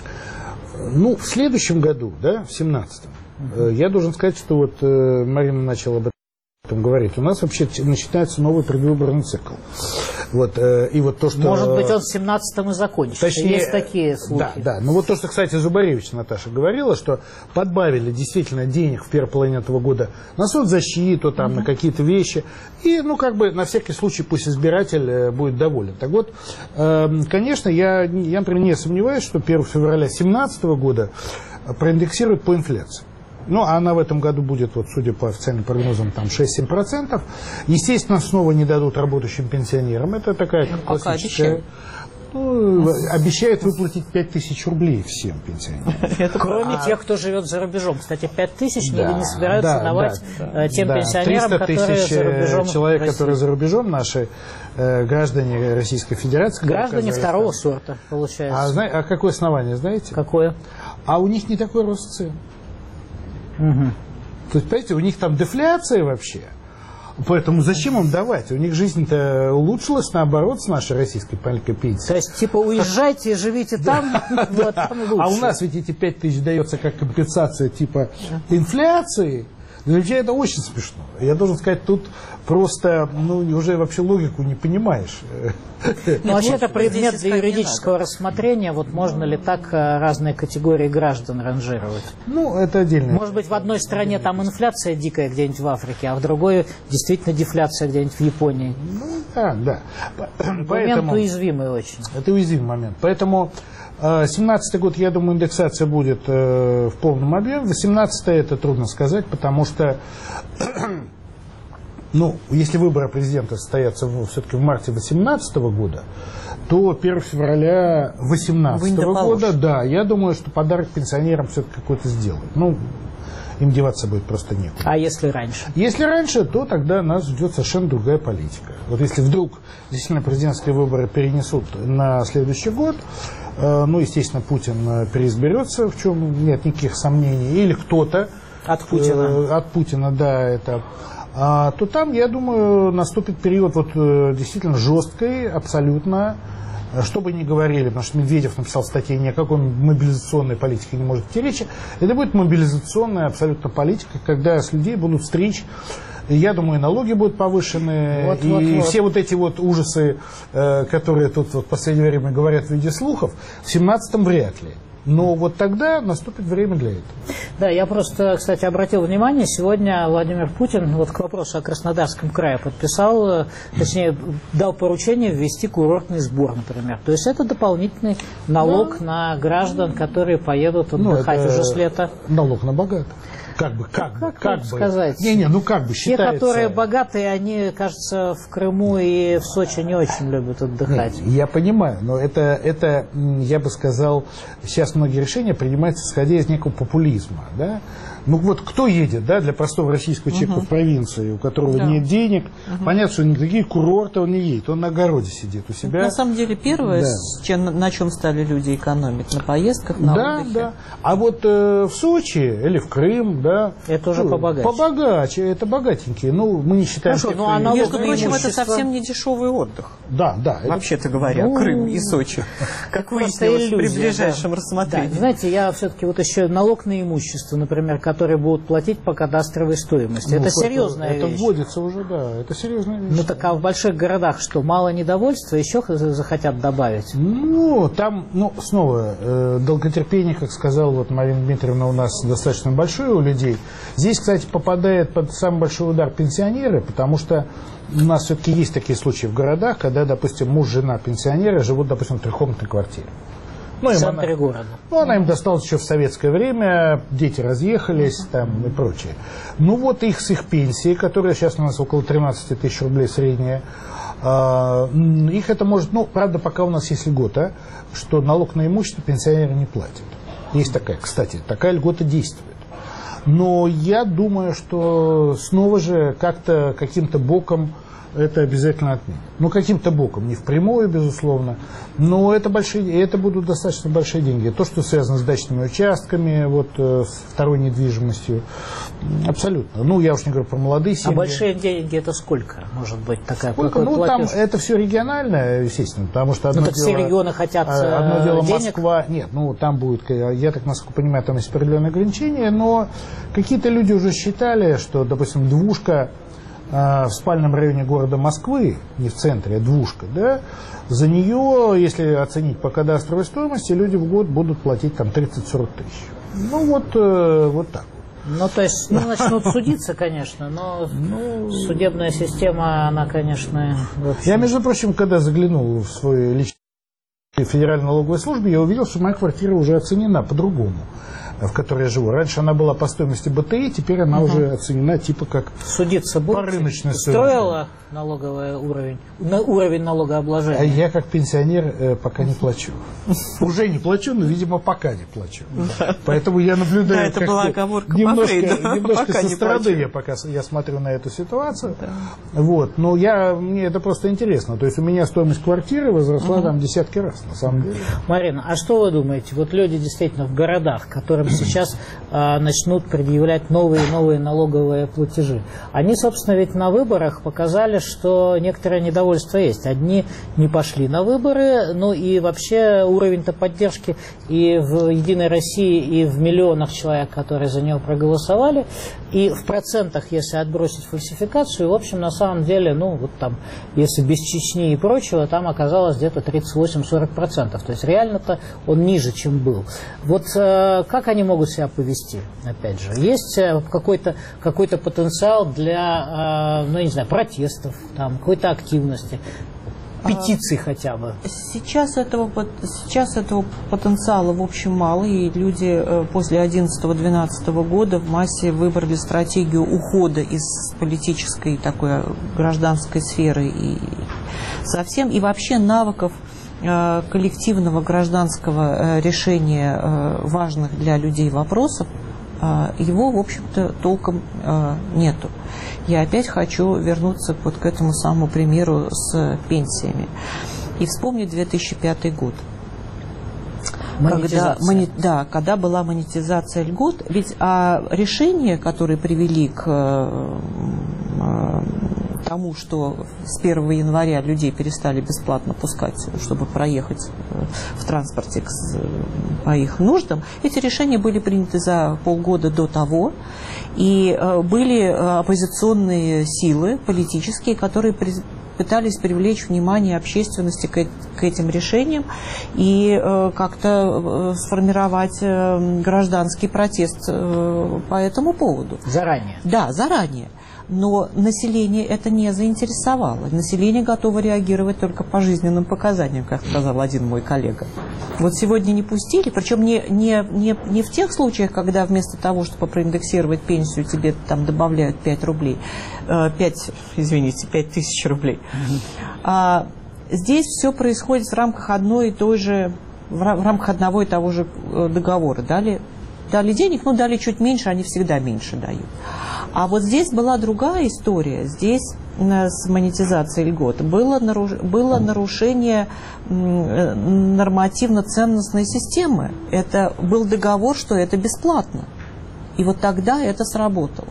Ну, в следующем году, да, в семнадцатом, uh-huh. я должен сказать, что вот Марина начала об этом говорить. У нас вообще начинается новый предвыборный цикл. Вот, э, и вот то, что... Может быть, он в семнадцатом и закончится. Точнее, есть такие слухи. Да, да. Ну вот то, что, кстати, Зубаревич Наташа говорила, что подбавили действительно денег в первой половине этого года на соцзащиту, там, угу. на какие-то вещи. И, ну, как бы, на всякий случай, пусть избиратель э, будет доволен. Так вот, э, конечно, я, я, например, не сомневаюсь, что первого февраля две тысячи семнадцатого года проиндексируют по инфляции. Ну, она в этом году будет, вот, судя по официальным прогнозам, там шесть-семь процентов. Естественно, снова не дадут работающим пенсионерам. Это такая классическая... Ну, обещают выплатить пять тысяч рублей всем пенсионерам. Кроме а... тех, кто живет за рубежом. Кстати, пять тысяч да, не собираются да, давать да, тем да, пенсионерам, которые за рубежом. Человек, которые за рубежом, наши э, граждане Российской Федерации. Граждане второго сорта, получается. А, а какое основание, знаете? Какое? А у них не такой рост цен. Угу. То есть, понимаете, у них там дефляция вообще. Поэтому зачем им давать? У них жизнь-то улучшилась, наоборот, с нашей российской пенсией. То есть, типа, уезжайте и живите там, вот там лучше. А у нас ведь эти пять тысяч дается как компенсация типа инфляции. Это очень смешно. Я должен сказать, тут просто, ну, уже вообще логику не понимаешь. Ну, вообще это предмет для юридического рассмотрения. Вот можно ли так разные категории граждан ранжировать? Ну, это отдельно. Может быть, в одной стране там инфляция дикая где-нибудь в Африке, а в другой действительно дефляция где-нибудь в Японии. Ну, да, да. Момент Поэтому, уязвимый очень. Это уязвимый момент. Поэтому семнадцатый год, я думаю, индексация будет э, в полном объеме. восемнадцатый это трудно сказать, потому что, ну, если выборы президента состоятся все-таки в марте восемнадцатого года, то первого февраля восемнадцатого года, да, я думаю, что подарок пенсионерам все-таки какой-то сделают. Ну, им деваться будет просто некуда. А если раньше? Если раньше, то тогда нас ждет совершенно другая политика. Вот если вдруг действительно президентские выборы перенесут на следующий год, э, ну, естественно, Путин переизберется, в чем нет никаких сомнений, или кто-то от Путина, э, от Путина, да, это, а, то там, я думаю, наступит период вот действительно жесткой, абсолютно. Что бы ни говорили, потому что Медведев написал в статье, ни о какой мобилизационной политике не может идти речи. Это будет мобилизационная абсолютно политика, когда с людей будут стричь. Я думаю, налоги будут повышены. Вот, и вот, вот. Все вот эти вот ужасы, которые тут вот в последнее время говорят в виде слухов, в семнадцатом вряд ли. Но вот тогда наступит время для этого. Да, я просто, кстати, обратил внимание, сегодня Владимир Путин, вот к вопросу о Краснодарском крае, подписал, точнее, дал поручение ввести курортный сбор, например. То есть это дополнительный налог ну, на граждан, которые поедут отдыхать ну, уже с лета. Налог на богатых. Как бы, как, как, бы, как бы. сказать? Не-не, ну как бы считается. Те, которые богатые, они, кажется, в Крыму и в Сочи не очень любят отдыхать. Нет, я понимаю, но это, это, я бы сказал, сейчас многие решения принимаются исходя из некого популизма, да? Ну вот кто едет, да, для простого российского человека угу. в провинции, у которого да. нет денег, угу. понятно, что никакие курорты он не едет, он на огороде сидит у себя. На самом деле первое, да. с чем, на чем стали люди экономить, на поездках, на да, отдыхе. Да, а вот э, в Сочи или в Крым, да. Это уже ну, побогаче. Побогаче, это богатенькие. Ну, мы не считаем, Хорошо, что... Ну, между прочим, это совсем не дешевый отдых. Да, да. Вообще-то говоря, ну... Крым и Сочи. Как выяснилось при ближайшем да. рассмотрении. Да. Знаете, я все-таки вот еще налог на имущество, например, который будут платить по кадастровой стоимости. Ну, это серьезная это, вещь. Это вводится уже, да. Это серьезная вещь. Ну, так а в больших городах что, мало недовольства, еще захотят добавить? Ну, там, ну, снова, э, долготерпение, как сказал вот Марина Дмитриевна, у нас достаточно большое у людей. людей. Здесь, кстати, попадает под самый большой удар пенсионеры, потому что у нас все-таки есть такие случаи в городах, когда, допустим, муж, жена, пенсионеры живут, допустим, в трехкомнатной квартире. Ну, в им центре она, города. Ну, она им досталась еще в советское время, дети разъехались uh-huh. там и прочее. Ну, вот их с их пенсией, которая сейчас у нас около тринадцать тысяч рублей средняя, э, их это может, ну, правда, пока у нас есть льгота, что налог на имущество пенсионеры не платят. Есть такая, кстати, такая льгота действует. Но я думаю, что снова же как-то, каким-то боком это обязательно отменят. Ну, каким-то боком, не впрямую, безусловно, но это, большие, это будут достаточно большие деньги. То, что связано с дачными участками, вот, с второй недвижимостью, абсолютно. Ну, я уж не говорю про молодые семьи. А большие деньги это сколько, может быть, такая? Сколько? Ну, платеж? Там это все региональное, естественно, потому что одно ну, так дело... все регионы хотят Одно дело денег? Москва, нет, ну, там будет, я так, насколько понимаю, там есть определенные ограничения, но какие-то люди уже считали, что, допустим, двушка в спальном районе города Москвы, не в центре, а двушка, да, за нее, если оценить по кадастровой стоимости, люди в год будут платить там тридцать-сорок тысяч. Ну вот, э, вот так. Ну, то есть, ну, начнут судиться, конечно, но ну, судебная система, она, конечно, вообще... Я, между прочим, когда заглянул в свою личную федеральную налоговую службу, я увидел, что моя квартира уже оценена по-другому, в которой я живу. Раньше она была по стоимости БТИ, теперь она угу. уже оценена типа как судиться по рыночной стоимости. Строила налоговый уровень, на уровень налогообложения? А я как пенсионер э, пока не плачу. Уже не плачу, но, видимо, пока не плачу. Поэтому я наблюдаю это была оговорка немножко со стороны, я пока я смотрю на эту ситуацию. Вот, но я, мне это просто интересно. То есть у меня стоимость квартиры возросла там десятки раз, на самом деле. Марина, а что вы думаете? Вот люди действительно в городах, которым сейчас а, начнут предъявлять новые и новые налоговые платежи, они, собственно, ведь на выборах показали, что некоторое недовольство есть. Одни не пошли на выборы, ну и вообще уровень-то поддержки и в «Единой России», и в миллионах человек, которые за нее проголосовали, и в процентах, если отбросить фальсификацию, в общем, на самом деле, ну, вот там, если без Чечни и прочего, там оказалось где-то тридцать восемь — сорок процентов. То есть реально-то он ниже, чем был. Вот э, как они могут себя повести, опять же? Есть какой-то какой-то потенциал для, э, ну, не знаю, протестов, там, какой-то активности, петиции хотя бы? Сейчас этого, сейчас этого потенциала, в общем, мало, и люди после одиннадцатого-двенадцатого года в массе выбрали стратегию ухода из политической такой гражданской сферы и совсем, и вообще навыков коллективного гражданского решения важных для людей вопросов, его, в общем-то, толком нету. Я опять хочу вернуться вот к этому самому примеру с пенсиями. И вспомнить две тысячи пятый год. Когда, мони, да, когда была монетизация льгот, ведь а решения, которые привели к а, тому, что с первого января людей перестали бесплатно пускать, чтобы проехать в транспорте по их нуждам, эти решения были приняты за полгода до того, и а, были оппозиционные силы политические, которые пытались привлечь внимание общественности к, к этим решениям и э, как-то э, сформировать э, гражданский протест э, по этому поводу. Заранее? Да, заранее. Но население это не заинтересовало. Население готово реагировать только по жизненным показаниям, как сказал один мой коллега. Вот сегодня не пустили, причем не, не, не, не в тех случаях, когда вместо того, чтобы проиндексировать пенсию, тебе там добавляют пять рублей, пять, извините, пять тысяч рублей. Mm-hmm. А здесь все происходит в рамках одной и той же, в рамках одного и того же договора. Дали, дали денег, но дали чуть меньше, они всегда меньше дают. А вот здесь была другая история. Здесь с монетизацией льгот было, наруш... было нарушение нормативно-ценностной системы. Это был договор, что это бесплатно. И вот тогда это сработало.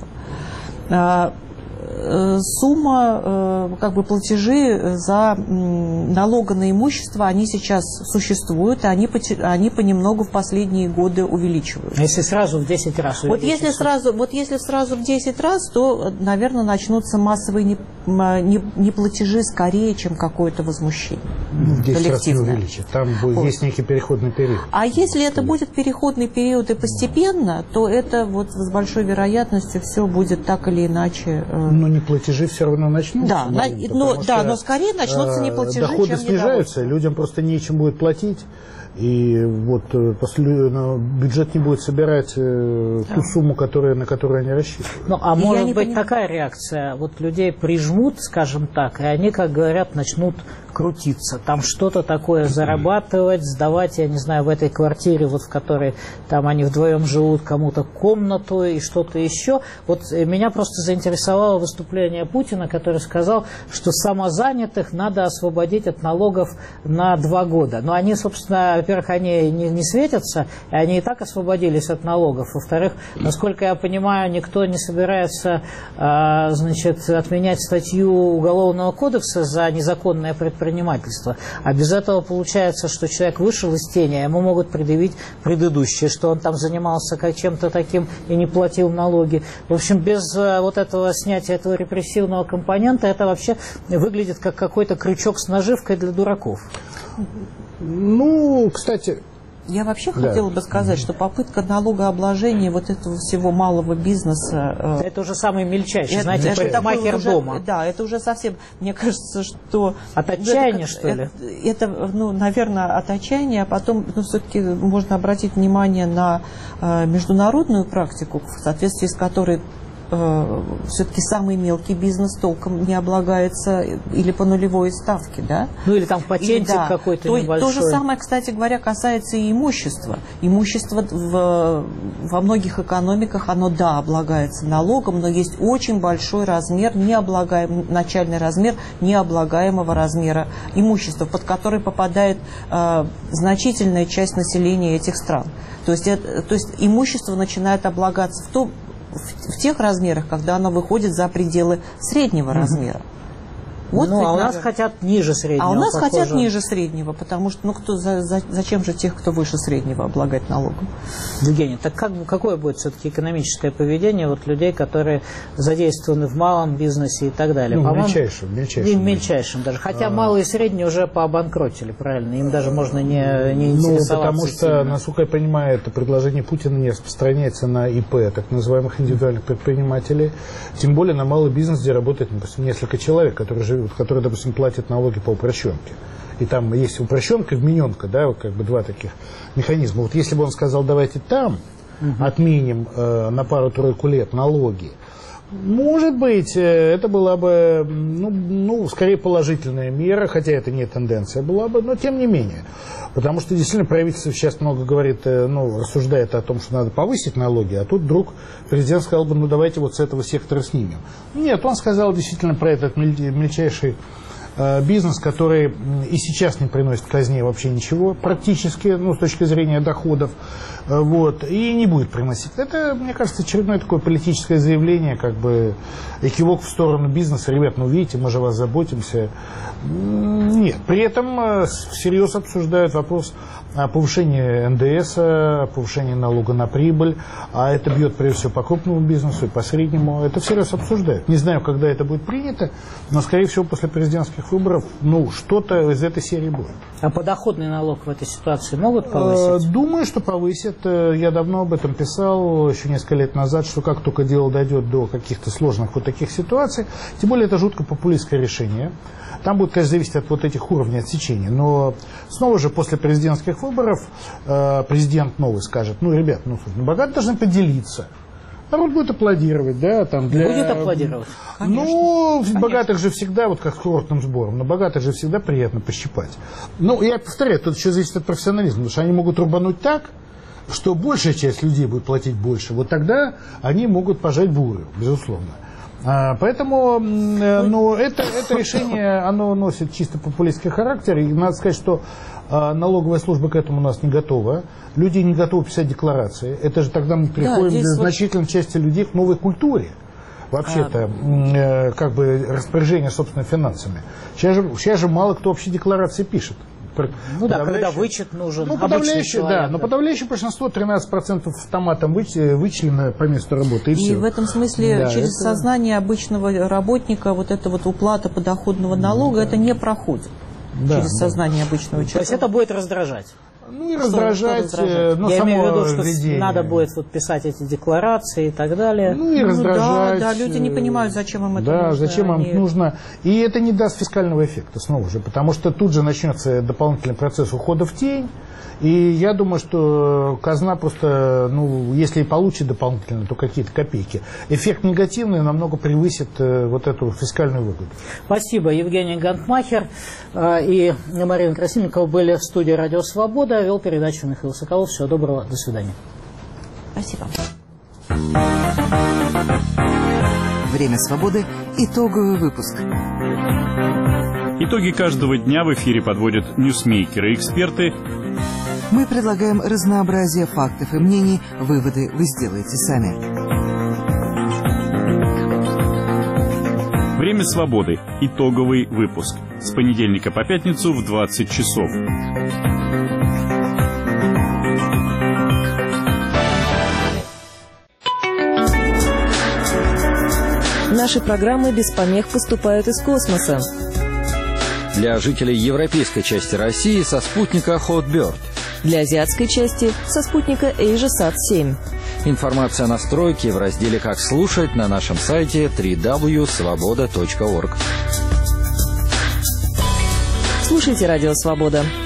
Сумма, как бы платежи за налога на имущество, они сейчас существуют, и они, они понемногу в последние годы увеличиваются. Если сразу в десять раз вот если сразу, вот если сразу в десять раз, то, наверное, начнутся массовые не, не платежи скорее, чем какое-то возмущение. В десять раз не увеличит. Там будет, вот. Есть некий переходный период. А если это будет переходный период и постепенно, то это вот с большой вероятностью все будет так или иначе. Э... Но не платежи все равно начнутся. Да, на, но, да но скорее начнутся не платежи, доходы чем снижаются, людям просто нечем будет платить. И вот после, ну, бюджет не будет собирать э, да. ту сумму, которая, на которую они рассчитывают. Ну, а и может быть поним... такая реакция, вот людей прижмут, скажем так, и они, как говорят, начнут крутиться, там что-то такое зарабатывать, сдавать, я не знаю, в этой квартире, вот в которой там они вдвоем живут, кому-то комнату и что-то еще. Вот меня просто заинтересовало выступление Путина, который сказал, что самозанятых надо освободить от налогов на два года. Но они, собственно, во-первых, они не, не светятся, и они и так освободились от налогов. Во-вторых, насколько я понимаю, никто не собирается а, значит, отменять статью Уголовного кодекса за незаконное предприятие, предпринимательства. А без этого получается, что человек вышел из тени, а ему могут предъявить предыдущее, что он там занимался как чем-то таким и не платил налоги. В общем, без uh, вот этого снятия этого репрессивного компонента это вообще выглядит как какой-то крючок с наживкой для дураков. Ну, кстати... Я вообще да. хотела бы сказать, что попытка налогообложения вот этого всего малого бизнеса... Это уже самый мельчайший, это, знаете, парикмахер дома. Да, это уже совсем, мне кажется, что... От отчаяния, это, что ли? Это, это, ну, наверное, от отчаяния, а потом, ну, все-таки можно обратить внимание на э, международную практику, в соответствии с которой все-таки самый мелкий бизнес толком не облагается или по нулевой ставке, да? Ну или там патентик да. какой-то то, небольшой. То же самое, кстати говоря, касается и имущества. Имущество в, во многих экономиках, оно, да, облагается налогом, но есть очень большой размер, необлагаемый, начальный размер необлагаемого размера имущества, под который попадает э, значительная часть населения этих стран. То есть, это, то есть имущество начинает облагаться в том, в тех размерах, когда оно выходит за пределы среднего mm-hmm. размера. Вот ну, ведь, а у нас наверное... хотят ниже среднего. А у нас похоже. хотят ниже среднего, потому что, ну, кто, за, за, зачем же тех, кто выше среднего, облагать налогом? Евгений, так как, какое будет все-таки экономическое поведение вот людей, которые задействованы в малом бизнесе и так далее? Ну, в мельчайшем, мельчайшем. И в мельчайшем даже. Хотя а... малые и средние уже пообанкротили, правильно? Им даже можно не, не интересоваться. Ну, потому что, сильно. Насколько я понимаю, это предложение Путина не распространяется на ИП, так называемых индивидуальных предпринимателей. Тем более на малый бизнес, где работает, допустим, несколько человек, которые живут, которые, допустим, платят налоги по упрощенке. И там есть упрощенка и вмененка, да, вот как бы два таких механизма. Вот если бы он сказал, давайте там угу. отменим э, на пару-тройку лет налоги, может быть, это была бы, ну, ну, скорее положительная мера, хотя это не тенденция была бы, но тем не менее. Потому что действительно правительство сейчас много говорит, ну, рассуждает о том, что надо повысить налоги, а тут вдруг президент сказал бы, ну, давайте вот с этого сектора снимем. Нет, он сказал действительно про этот мельчайший бизнес, который и сейчас не приносит казне вообще ничего, практически, ну, с точки зрения доходов, вот, и не будет приносить. Это, мне кажется, очередное такое политическое заявление, как бы, экивок в сторону бизнеса. Ребят, ну, видите, мы же о вас заботимся. Нет, при этом всерьез обсуждают вопрос о повышении эн дэ эс, о повышении налога на прибыль, а это бьет прежде всего по крупному бизнесу и по среднему. Это всерьез обсуждают. Не знаю, когда это будет принято, но, скорее всего, после президентских выборов, ну, что-то из этой серии будет. А подоходный налог в этой ситуации могут повысить? Думаю, что повысят. Я давно об этом писал, еще несколько лет назад, что как только дело дойдет до каких-то сложных вот таких ситуаций, тем более это жутко популистское решение. Там будет, конечно, зависеть от вот этих уровней отсечения. Но снова же после президентских выборов э, президент новый скажет, ну, ребят, ну, ну богатые должны поделиться. Народ будет аплодировать, да, там для... Будет аплодировать. Конечно, ну, конечно. Богатых же всегда, вот как с курортным сбором, но богатых же всегда приятно пощипать. Ну, я повторяю, тут еще зависит от профессионализма, потому что они могут рубануть так, что большая часть людей будет платить больше. Вот тогда они могут пожать бурю, безусловно. А, поэтому, ну, это, это решение, оно носит чисто популистский характер. И надо сказать, что а, налоговая служба к этому у нас не готова. Люди не готовы писать декларации. Это же тогда мы приходим да, к значительной вот... части людей к новой культуре. Вообще-то, а... э, как бы распоряжение собственными финансами. Сейчас же, сейчас же мало кто вообще декларации пишет. Ну да, когда вычет нужен, ну, подавляющее, да, но подавляющее большинство, тринадцать процентов автоматом вычислено по месту работы, и, и все. В этом смысле да, через это... сознание обычного работника вот эта вот уплата подоходного налога, да. это не проходит да, через да. сознание обычного человека. То есть это будет раздражать? Ну и раздражать, что, что ну, я само имею в виду, что введение. Надо будет вот писать эти декларации и так далее. Ну и раздражать. Ну, да, да, люди не понимают, зачем им это да, нужно. Да, зачем им Они... нужно. И это не даст фискального эффекта снова же, потому что тут же начнется дополнительный процесс ухода в тень. И я думаю, что казна просто, ну, если и получит дополнительно, то какие-то копейки. Эффект негативный намного превысит э, вот эту фискальную выгоду. Спасибо. Евгений Гантмахер э, и Марина Красильникова были в студии «Радио Свобода». Вел передачу Михаил Соколов. Всего доброго. До свидания. Спасибо. Время свободы. Итоговый выпуск. Итоги каждого дня в эфире подводят ньюсмейкеры и эксперты. Мы предлагаем разнообразие фактов и мнений. Выводы вы сделаете сами. Время свободы. Итоговый выпуск. С понедельника по пятницу в двадцать часов. Наши программы без помех поступают из космоса. Для жителей европейской части России со спутника Hotbird. Для азиатской части со спутника AsiaSat семь. Информация о настройке в разделе «Как слушать» на нашем сайте дабл-ю дабл ю дабл ю точка свобода точка орг. Слушайте «Радио Свобода».